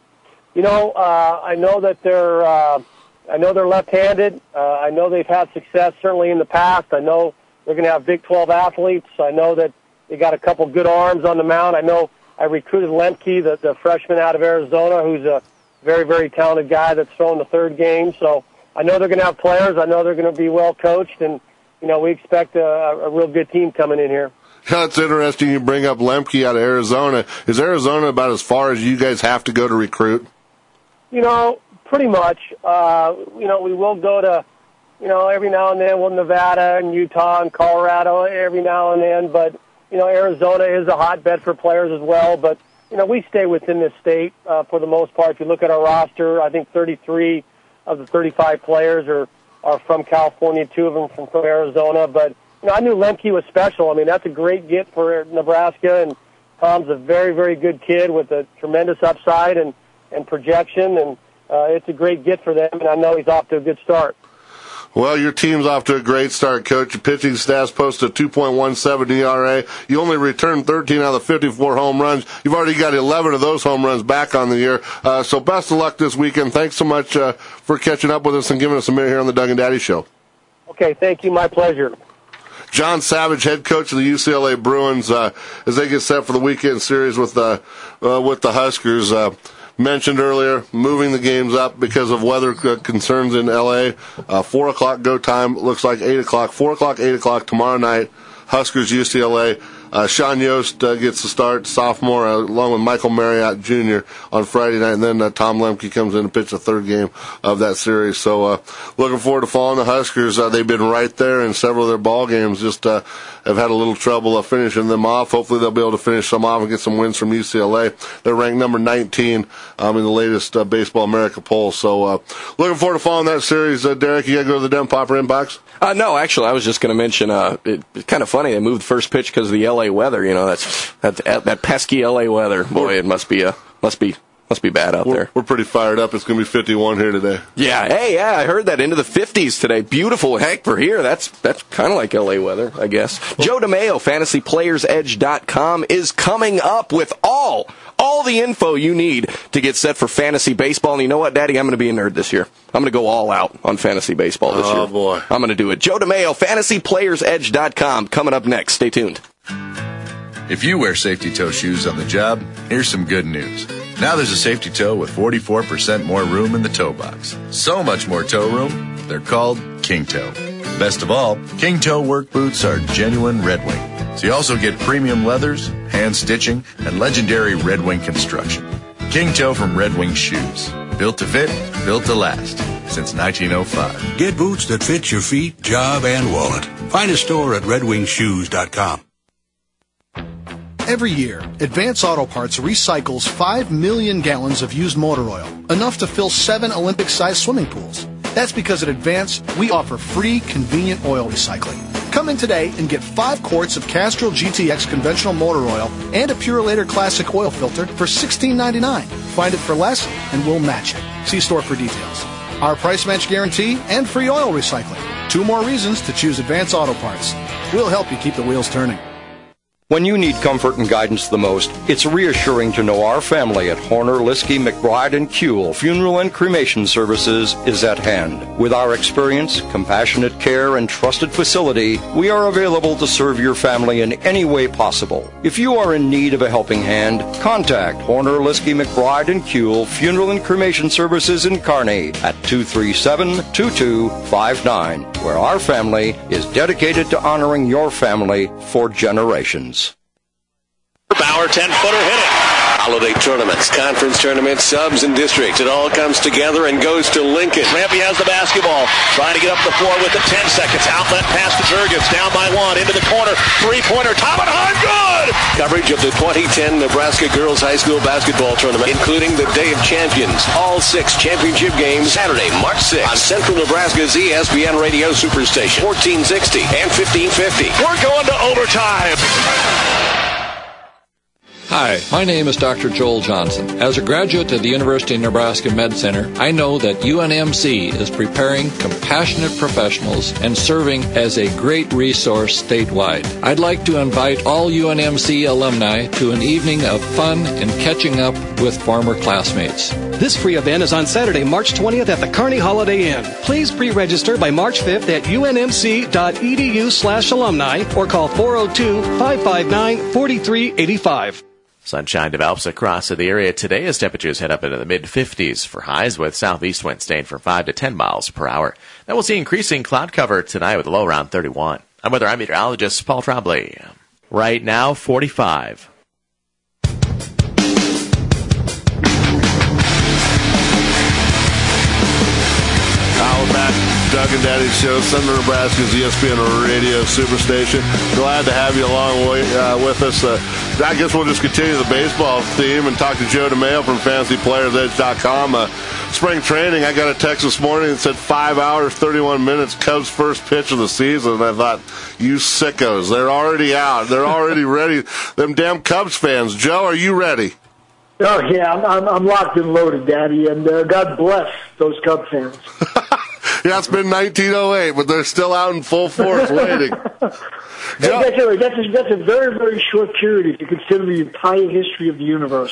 I know that they're left-handed. I know they've had success certainly in the past. I know they're going to have Big 12 athletes. I know that they got a couple good arms on the mound. I know I recruited Lemke, the freshman out of Arizona, who's a very, very talented guy that's thrown the third game. So I know they're going to have players. I know they're going to be well coached, and we expect a real good team coming in here. Yeah, it's interesting you bring up Lemke out of Arizona. Is Arizona about as far as you guys have to go to recruit? Pretty much. We will go to, every now and then, Nevada and Utah and Colorado every now and then, but, Arizona is a hotbed for players as well, but, we stay within this state for the most part. If you look at our roster, I think 33 of the 35 players are from California, 2 of them from Arizona, but, I knew Lemke was special. I mean, that's a great get for Nebraska, and Tom's a very, very good kid with a tremendous upside and projection, and it's a great get for them, and I know he's off to a good start. Well, your team's off to a great start, Coach. Your pitching staff's posted a 2.17 ERA. You only returned 13 out of the 54 home runs. You've already got 11 of those home runs back on the year. So best of luck this weekend. Thanks so much for catching up with us and giving us a minute here on the Doug and Daddy Show. Okay, thank you. My pleasure. John Savage, head coach of the UCLA Bruins, as they get set for the weekend series with the Huskers. Mentioned earlier, moving the games up because of weather concerns in L.A. 4 o'clock go time. Looks like 8 o'clock. 4 o'clock, 8 o'clock tomorrow night. Huskers, UCLA. Sean Yost gets the start, sophomore, along with Michael Marriott Jr. on Friday night, and then Tom Lemke comes in to pitch the third game of that series. So looking forward to following the Huskers. They've been right there in several of their ball games, just have had a little trouble finishing them off. Hopefully they'll be able to finish some off and get some wins from UCLA. They're ranked number 19 in the latest Baseball America poll. So looking forward to following that series. Derek, you got to go to the Den Popper inbox? No, actually, I was just going to mention it's kind of funny. They moved the first pitch because of the L.A. weather. That pesky L.A. weather. Boy, it must be bad out there. We're pretty fired up. It's going to be 51 here today. Yeah, I heard that into the 50s today. Beautiful. Heck, for here, that's kind of like L.A. weather, I guess. Joe DeMayo, FantasyPlayersEdge.com, is coming up with all the info you need to get set for fantasy baseball. And you know what, Daddy? I'm going to be a nerd this year. I'm going to go all out on fantasy baseball this year. Oh, boy. I'm going to do it. Joe DeMayo, FantasyPlayersEdge.com, coming up next. Stay tuned. If you wear safety toe shoes on the job, here's some good news. Now there's a safety toe with 44% more room in the toe box. So much more toe room, they're called King Toe. Best of all, King Toe work boots are genuine Red Wing. So you also get premium leathers, hand stitching, and legendary Red Wing construction. King Toe from Red Wing Shoes. Built to fit, built to last. Since 1905. Get boots that fit your feet, job, and wallet. Find a store at redwingshoes.com. Every year, Advance Auto Parts recycles 5 million gallons of used motor oil, enough to fill 7 Olympic-sized swimming pools. That's because at Advance, we offer free, convenient oil recycling. Come in today and get 5 quarts of Castrol GTX conventional motor oil and a Purolator Classic oil filter for $16.99. Find it for less, and we'll match it. See store for details. Our price match guarantee and free oil recycling. 2 more reasons to choose Advance Auto Parts. We'll help you keep the wheels turning. When you need comfort and guidance the most, it's reassuring to know our family at Horner, Liskey, McBride, and Kuehl Funeral and Cremation Services is at hand. With our experience, compassionate care, and trusted facility, we are available to serve your family in any way possible. If you are in need of a helping hand, contact Horner, Liskey, McBride, and Kuehl Funeral and Cremation Services in Kearney at 237-2259, where our family is dedicated to honoring your family for generations. Bauer 10-footer hit it. Holiday tournaments, conference tournaments, subs, and districts. It all comes together and goes to Lincoln. Rampy has the basketball. Trying to get up the floor with it. 10 seconds. Outlet pass to Jurgens. Down by 1. Into the corner. Three-pointer. Top and hard. Good! Coverage of the 2010 Nebraska Girls High School Basketball Tournament, including the Day of Champions. All 6 championship games Saturday, March 6th on Central Nebraska's ESPN Radio Superstation. 1460 and 1550. We're going to overtime. Hi, my name is Dr. Joel Johnson. As a graduate of the University of Nebraska Med Center, I know that UNMC is preparing compassionate professionals and serving as a great resource statewide. I'd like to invite all UNMC alumni to an evening of fun and catching up with former classmates. This free event is on Saturday, March 20th at the Kearney Holiday Inn. Please pre-register by March 5th at unmc.edu/alumni or call 402-559-4385. Sunshine develops across the area today as temperatures head up into the mid-50s for highs with southeast winds staying from 5 to 10 miles per hour. Then we'll see increasing cloud cover tonight with a low around 31. I'm meteorologist Paul Trombley. Right now, 45. Doug and Daddy Show, Central Nebraska's ESPN Radio Superstation. Glad to have you along with us. I guess we'll just continue the baseball theme and talk to Joe DeMaio from FantasyPlayersEdge.com. Spring training, I got a text this morning that said 5 hours, 31 minutes, Cubs' first pitch of the season. And I thought, you sickos, they're already out. They're already ready. Them damn Cubs fans. Joe, are you ready? Oh, yeah, I'm locked and loaded, Daddy, and God bless those Cub fans. Yeah, it's been 1908, but they're still out in full force waiting. That's a very, very short period if you consider the entire history of the universe.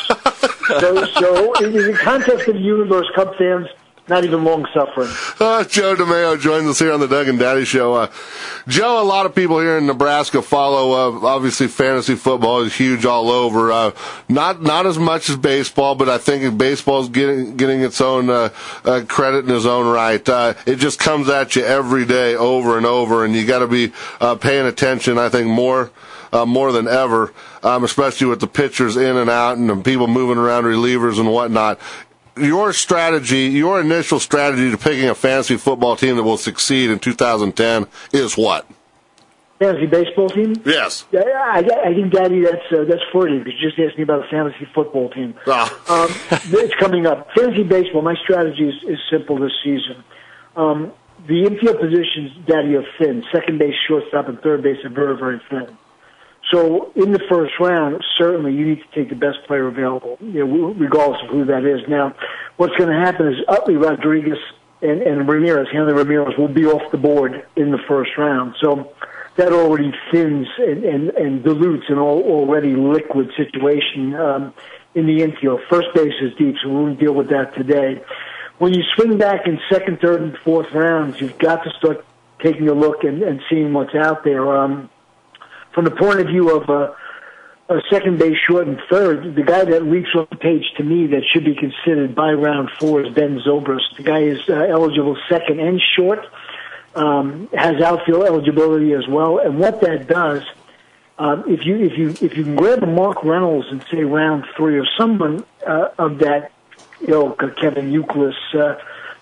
So in the context of the universe, Cub fans, not even long-suffering. Joe DeMaio joins us here on the Doug and Daddy Show. Joe, a lot of people here in Nebraska follow, obviously, fantasy football is huge all over. Not as much as baseball, but I think baseball is getting its own credit in its own right. It just comes at you every day over and over, and you got to be paying attention, I think, more than ever, especially with the pitchers in and out and the people moving around, relievers and whatnot. Your initial strategy to picking a fantasy football team that will succeed in 2010 is what? Fantasy baseball team? Yes. I think, Daddy, that's flirty because you just asked me about a fantasy football team. It's coming up. Fantasy baseball, my strategy is simple this season. The infield positions, Daddy, are thin. Second base, shortstop, and third base are very, very thin. So in the first round, certainly you need to take the best player available, regardless of who that is. Now, what's going to happen is Utley, Rodriguez, and Ramirez, Hanley Ramirez, will be off the board in the first round. So that already thins and dilutes an already liquid situation in the infield. First base is deep, so we won't deal with that today. When you swing back in second, third, and fourth rounds, you've got to start taking a look and seeing what's out there. From the point of view of a second base, short, and third, the guy that leaps off the page to me that should be considered by round 4 is Ben Zobrist. The guy is eligible second and short, has outfield eligibility as well. And what that does, if you can grab a Mark Reynolds in say round 3 or someone of that ilk, Kevin Youkilis,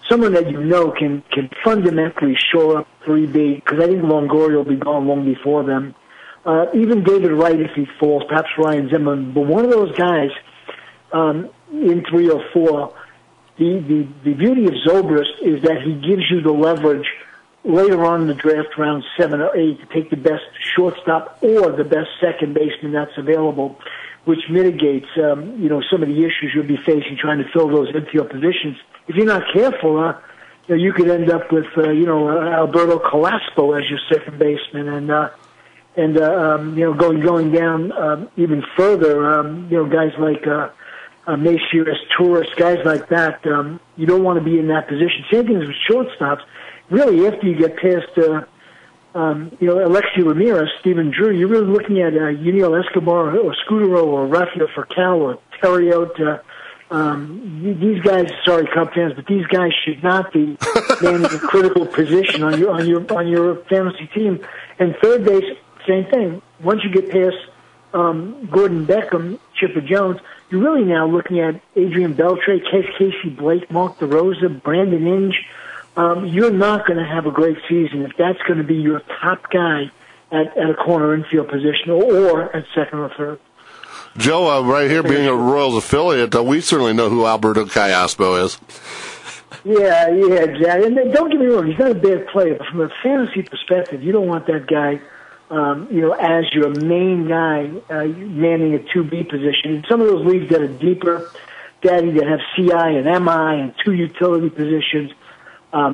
someone that can fundamentally shore up 3B, because I think Longoria will be gone long before them. Even David Wright, if he falls, perhaps Ryan Zimmerman, but one of those guys in 3 or 4. The beauty of Zobrist is that he gives you the leverage later on in the draft, round 7 or 8, to take the best shortstop or the best second baseman that's available, which mitigates some of the issues you'll be facing trying to fill those infield positions. If you're not careful, you could end up with Alberto Calaspo as your second baseman, and going down even further, guys like Macias, Torres, guys like that. You don't want to be in that position. Same thing with shortstops. Really, after you get past Alexi Ramirez, Stephen Drew, you're really looking at Yuniel Escobar or Scudero or Rafael Furcal or Terriot. These guys, sorry, Cub fans, but these guys should not be manning a critical position on your fantasy team. And third base, same thing. Once you get past Gordon Beckham, Chipper Jones, you're really now looking at Adrian Beltre, Casey Blake, Mark DeRosa, Brandon Inge. You're not going to have a great season if that's going to be your top guy at a corner infield position or at second or third. Joe, right here, being a Royals affiliate, we certainly know who Alberto Calaspo is. Yeah, exactly. And don't get me wrong, he's not a bad player, but from a fantasy perspective, you don't want that guy, as your main guy, manning a 2B position. In some of those leagues that are deeper, Daddy, that have CI and MI and 2 utility positions, a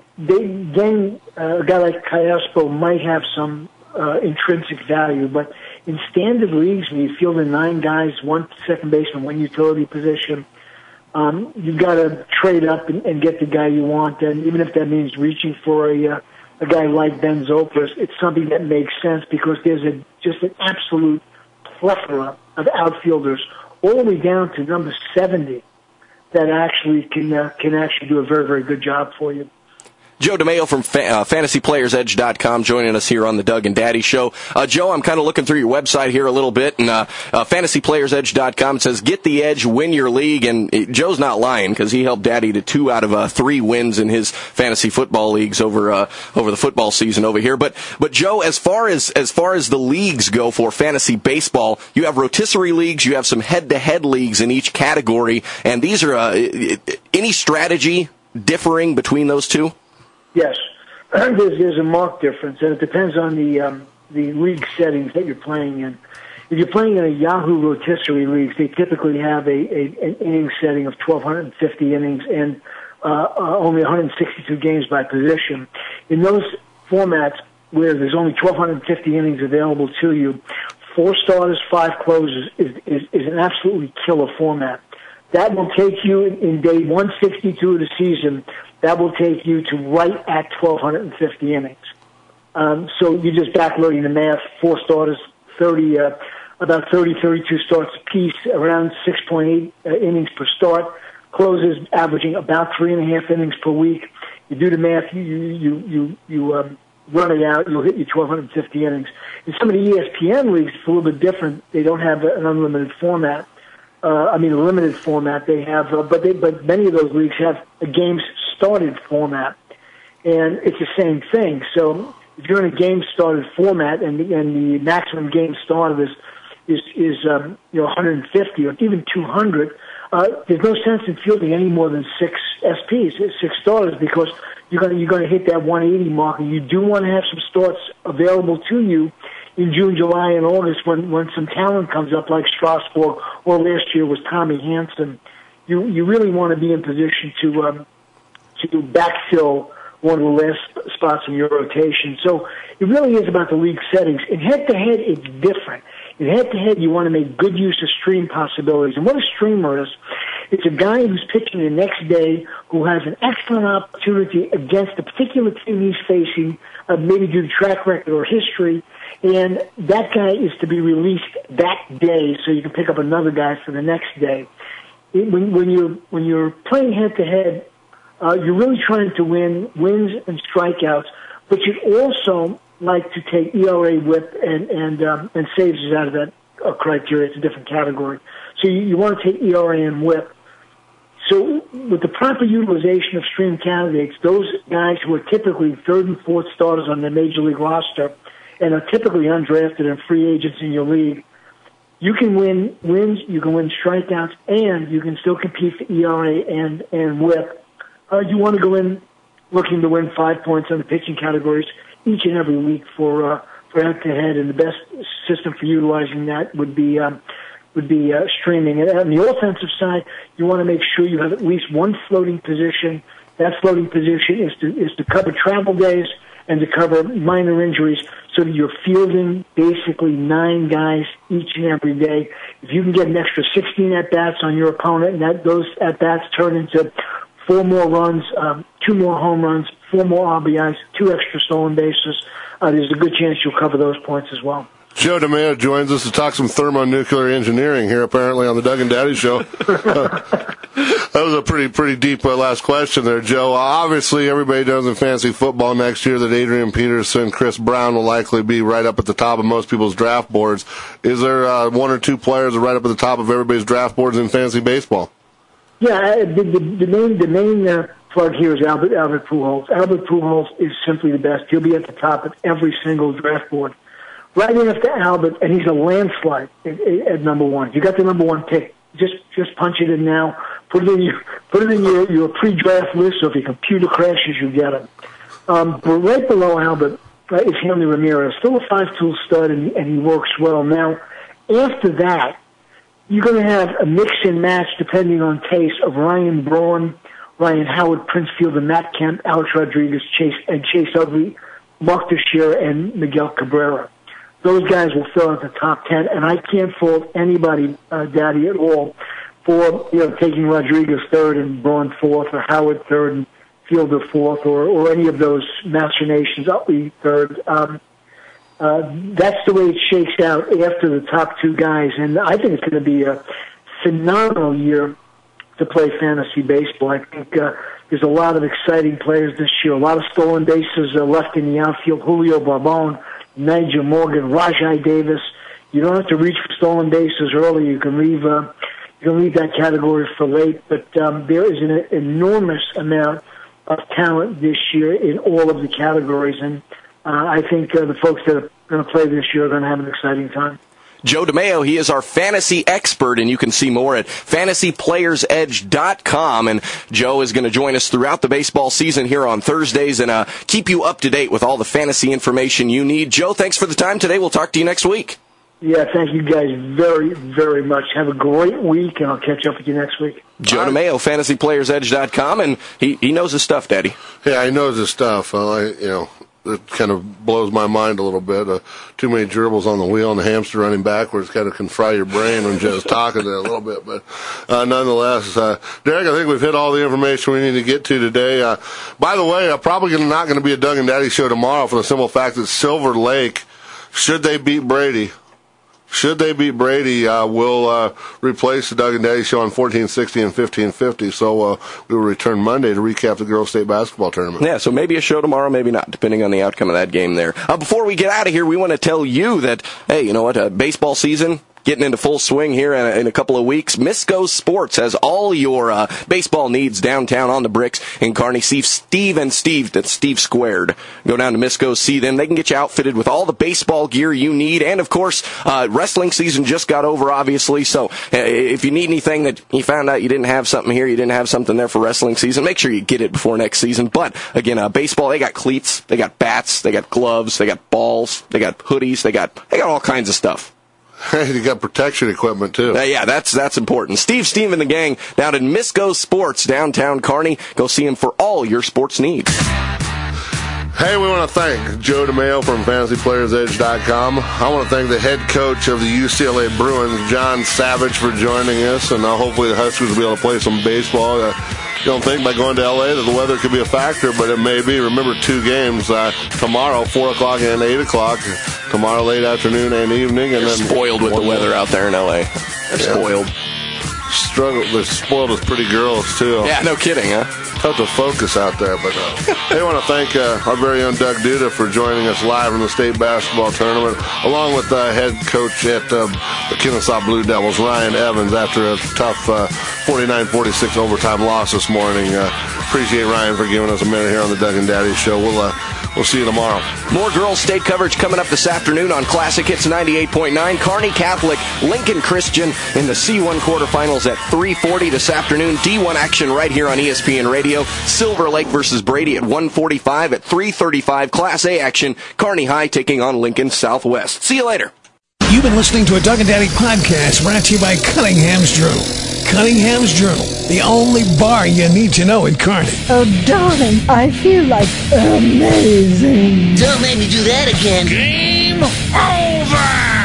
guy like Calaspo might have some intrinsic value, but in standard leagues, when you field in 9 guys, 1 second baseman, 1 utility position, you've got to trade up and get the guy you want. And even if that means reaching for a guy like Ben Zobrist, it's something that makes sense because there's just an absolute plethora of outfielders, all the way down to number 70, that actually can actually do a very, very good job for you. Joe DeMayo from FantasyPlayersEdge.com joining us here on the Doug and Daddy Show. Joe, I'm kind of looking through your website here a little bit, and FantasyPlayersEdge.com says, get the edge, win your league, and Joe's not lying because he helped Daddy to 2 out of 3 wins in his fantasy football leagues over the football season over here. But Joe, as far as the leagues go for fantasy baseball, you have rotisserie leagues, you have some head-to-head leagues in each category, and these are any strategy differing between those two? Yes, there's a marked difference, and it depends on the league settings that you're playing in. If you're playing in a Yahoo rotisserie leagues, they typically have an inning setting of 1,250 innings and only 162 games by position. In those formats where there's only 1,250 innings available to you, 4 starters, 5 closers is an absolutely killer format. That will take you in day 162 of the season. That will take you to right at 1,250 innings. So you're just backloading the math. 4 starters, about 32 starts apiece, around 6.8 innings per start. Closers averaging about 3.5 innings per week. You do the math. You run it out. You'll hit your 1,250 innings. In some of the ESPN leagues, it's a little bit different. They don't have an unlimited format. A limited format they have, but many of those leagues have a games started format, and it's the same thing. So if you're in a game started format and the maximum game started is 150 or even 200, there's no sense in fielding any more than 6 SPs, 6 starters, because you're going to hit that 180 mark, and you do want to have some starts available to you in June, July, and August when some talent comes up like Strasburg, or last year was Tommy Hanson. You really want to be in position to backfill one of the last spots in your rotation. So it really is about the league settings. In head-to-head, it's different. In head-to-head, you want to make good use of stream possibilities. And what a streamer is, it's a guy who's pitching the next day who has an excellent opportunity against a particular team he's facing, maybe due to track record or history, and that guy is to be released that day so you can pick up another guy for the next day. When you're playing head-to-head, you're really trying to win wins and strikeouts, but you'd also like to take ERA, WHIP, and saves out of that criteria. It's a different category. So you want to take ERA and WHIP. So with the proper utilization of stream candidates, those guys who are typically third and fourth starters on the major league roster and are typically undrafted and free agents in your league, you can win wins, you can win strikeouts, and you can still compete for ERA and WHIP. You want to go in looking to win 5 points on the pitching categories each and every week for head-to-head, and the best system for utilizing that would be streaming. And on the offensive side, you want to make sure you have at least one floating position. That floating position is to cover travel days and to cover minor injuries, so that you're fielding basically 9 guys each and every day. If you can get an extra 16 at-bats on your opponent, and those at-bats turn into 4 more runs, 2 more home runs, 4 more RBIs, 2 extra stolen bases, there's a good chance you'll cover those points as well. Joe DeMeo joins us to talk some thermonuclear engineering here, apparently, on the Doug and Daddy Show. That was a pretty deep last question there, Joe. Obviously, everybody knows in fantasy football next year that Adrian Peterson, Chris Brown will likely be right up at the top of most people's draft boards. Is there 1 or 2 players right up at the top of everybody's draft boards in fantasy baseball? Yeah, the main plug here is Albert Pujols. Albert Pujols is simply the best. He'll be at the top of every single draft board. Right after Albert, and he's a landslide at number 1. You got the number 1 pick. Just punch it in now. Put it in your pre-draft list. So if your computer crashes, you get him. But right below Albert is Hanley Ramirez, still a 5-tool stud, and he works well. Now, after that, you're going to have a mix and match depending on taste of Ryan Braun, Ryan Howard, Prince Fielder, Matt Kemp, Alex Rodriguez, Chase Utley, Mark Teixeira, and Miguel Cabrera. Those guys will fill out the top 10, and I can't fault anybody, Daddy, at all for taking Rodriguez third and Braun fourth, or Howard third and Fielder fourth, or any of those machinations, Utley third. That's the way it shakes out after the top 2 guys, and I think it's going to be a phenomenal year to play fantasy baseball. I think there's a lot of exciting players this year. A lot of stolen bases left in the outfield. Julio Barbone, Nigel Morgan, Rajai Davis. You don't have to reach for stolen bases early. You can leave that category for late. But there is an enormous amount of talent this year in all of the categories, and I think the folks that are going to play this year are going to have an exciting time. Joe DeMeo, he is our fantasy expert, and you can see more at fantasyplayersedge.com. And Joe is going to join us throughout the baseball season here on Thursdays and keep you up to date with all the fantasy information you need. Joe, thanks for the time today. We'll talk to you next week. Yeah, thank you guys very, very much. Have a great week, and I'll catch up with you next week. Joe DeMeo, fantasyplayersedge.com, and he knows his stuff, Daddy. Yeah, he knows his stuff. It kind of blows my mind a little bit. Too many gerbils on the wheel and the hamster running backwards kind of can fry your brain when Joe's talking there a little bit. But nonetheless, Derek, I think we've hit all the information we need to get to today. By the way, I'm probably not going to be a Doug and Daddy show tomorrow for the simple fact that Silver Lake, should they beat Brady, will replace the Doug and Daddy show on 1460 and 1550. So we will return Monday to recap the girls' state basketball tournament. Yeah, so maybe a show tomorrow, maybe not, depending on the outcome of that game there. Before we get out of here, we want to tell you that, hey, you know what, baseball season getting into full swing here in a couple of weeks. Misco Sports has all your baseball needs downtown on the bricks in Kearney. See Steve, that's Steve Squared. Go down to Misco, see them. They can get you outfitted with all the baseball gear you need. And, of course, wrestling season just got over, obviously. So if you need anything that you found out you didn't have something here, you didn't have something there for wrestling season, make sure you get it before next season. But, again, baseball, they got cleats, they got bats, they got gloves, they got balls, they got hoodies, they got all kinds of stuff. You got protection equipment, too. Yeah, that's important. Steve and the gang down at Misco Sports, downtown Kearney. Go see him for all your sports needs. Hey, we want to thank Joe DeMeo from FantasyPlayersEdge.com. I want to thank the head coach of the UCLA Bruins, John Savage, for joining us, and hopefully the Huskers will be able to play some baseball. You don't think by going to L.A. that the weather could be a factor, but it may be. Remember, 2 games, tomorrow, 4 o'clock and 8 o'clock, tomorrow late afternoon and evening. And They're then spoiled with the weather out there in L.A. They're spoiled. They're spoiled with pretty girls, too. Yeah, no kidding, huh? Tough to focus out there, but I want to thank our very own Doug Duda for joining us live in the state basketball tournament, along with the head coach at the Kennesaw Blue Devils, Ryan Evans, after a tough 49-46 overtime loss this morning. Appreciate Ryan for giving us a minute here on the Doug and Daddy Show. We'll see you tomorrow. More girls' state coverage coming up this afternoon on Classic Hits 98.9. Kearney Catholic, Lincoln Christian in the C1 quarterfinals at 3:40 this afternoon. D1 action right here on ESPN Radio. Silver Lake versus Brady at 1:45 at 3:35. Class A action. Kearney High taking on Lincoln Southwest. See you later. You've been listening to a Doug and Daddy podcast brought to you by Cunningham's Journal. Cunningham's Journal, the only bar you need to know in Kearney. Oh, darling, I feel like amazing. Don't make me do that again. Game over!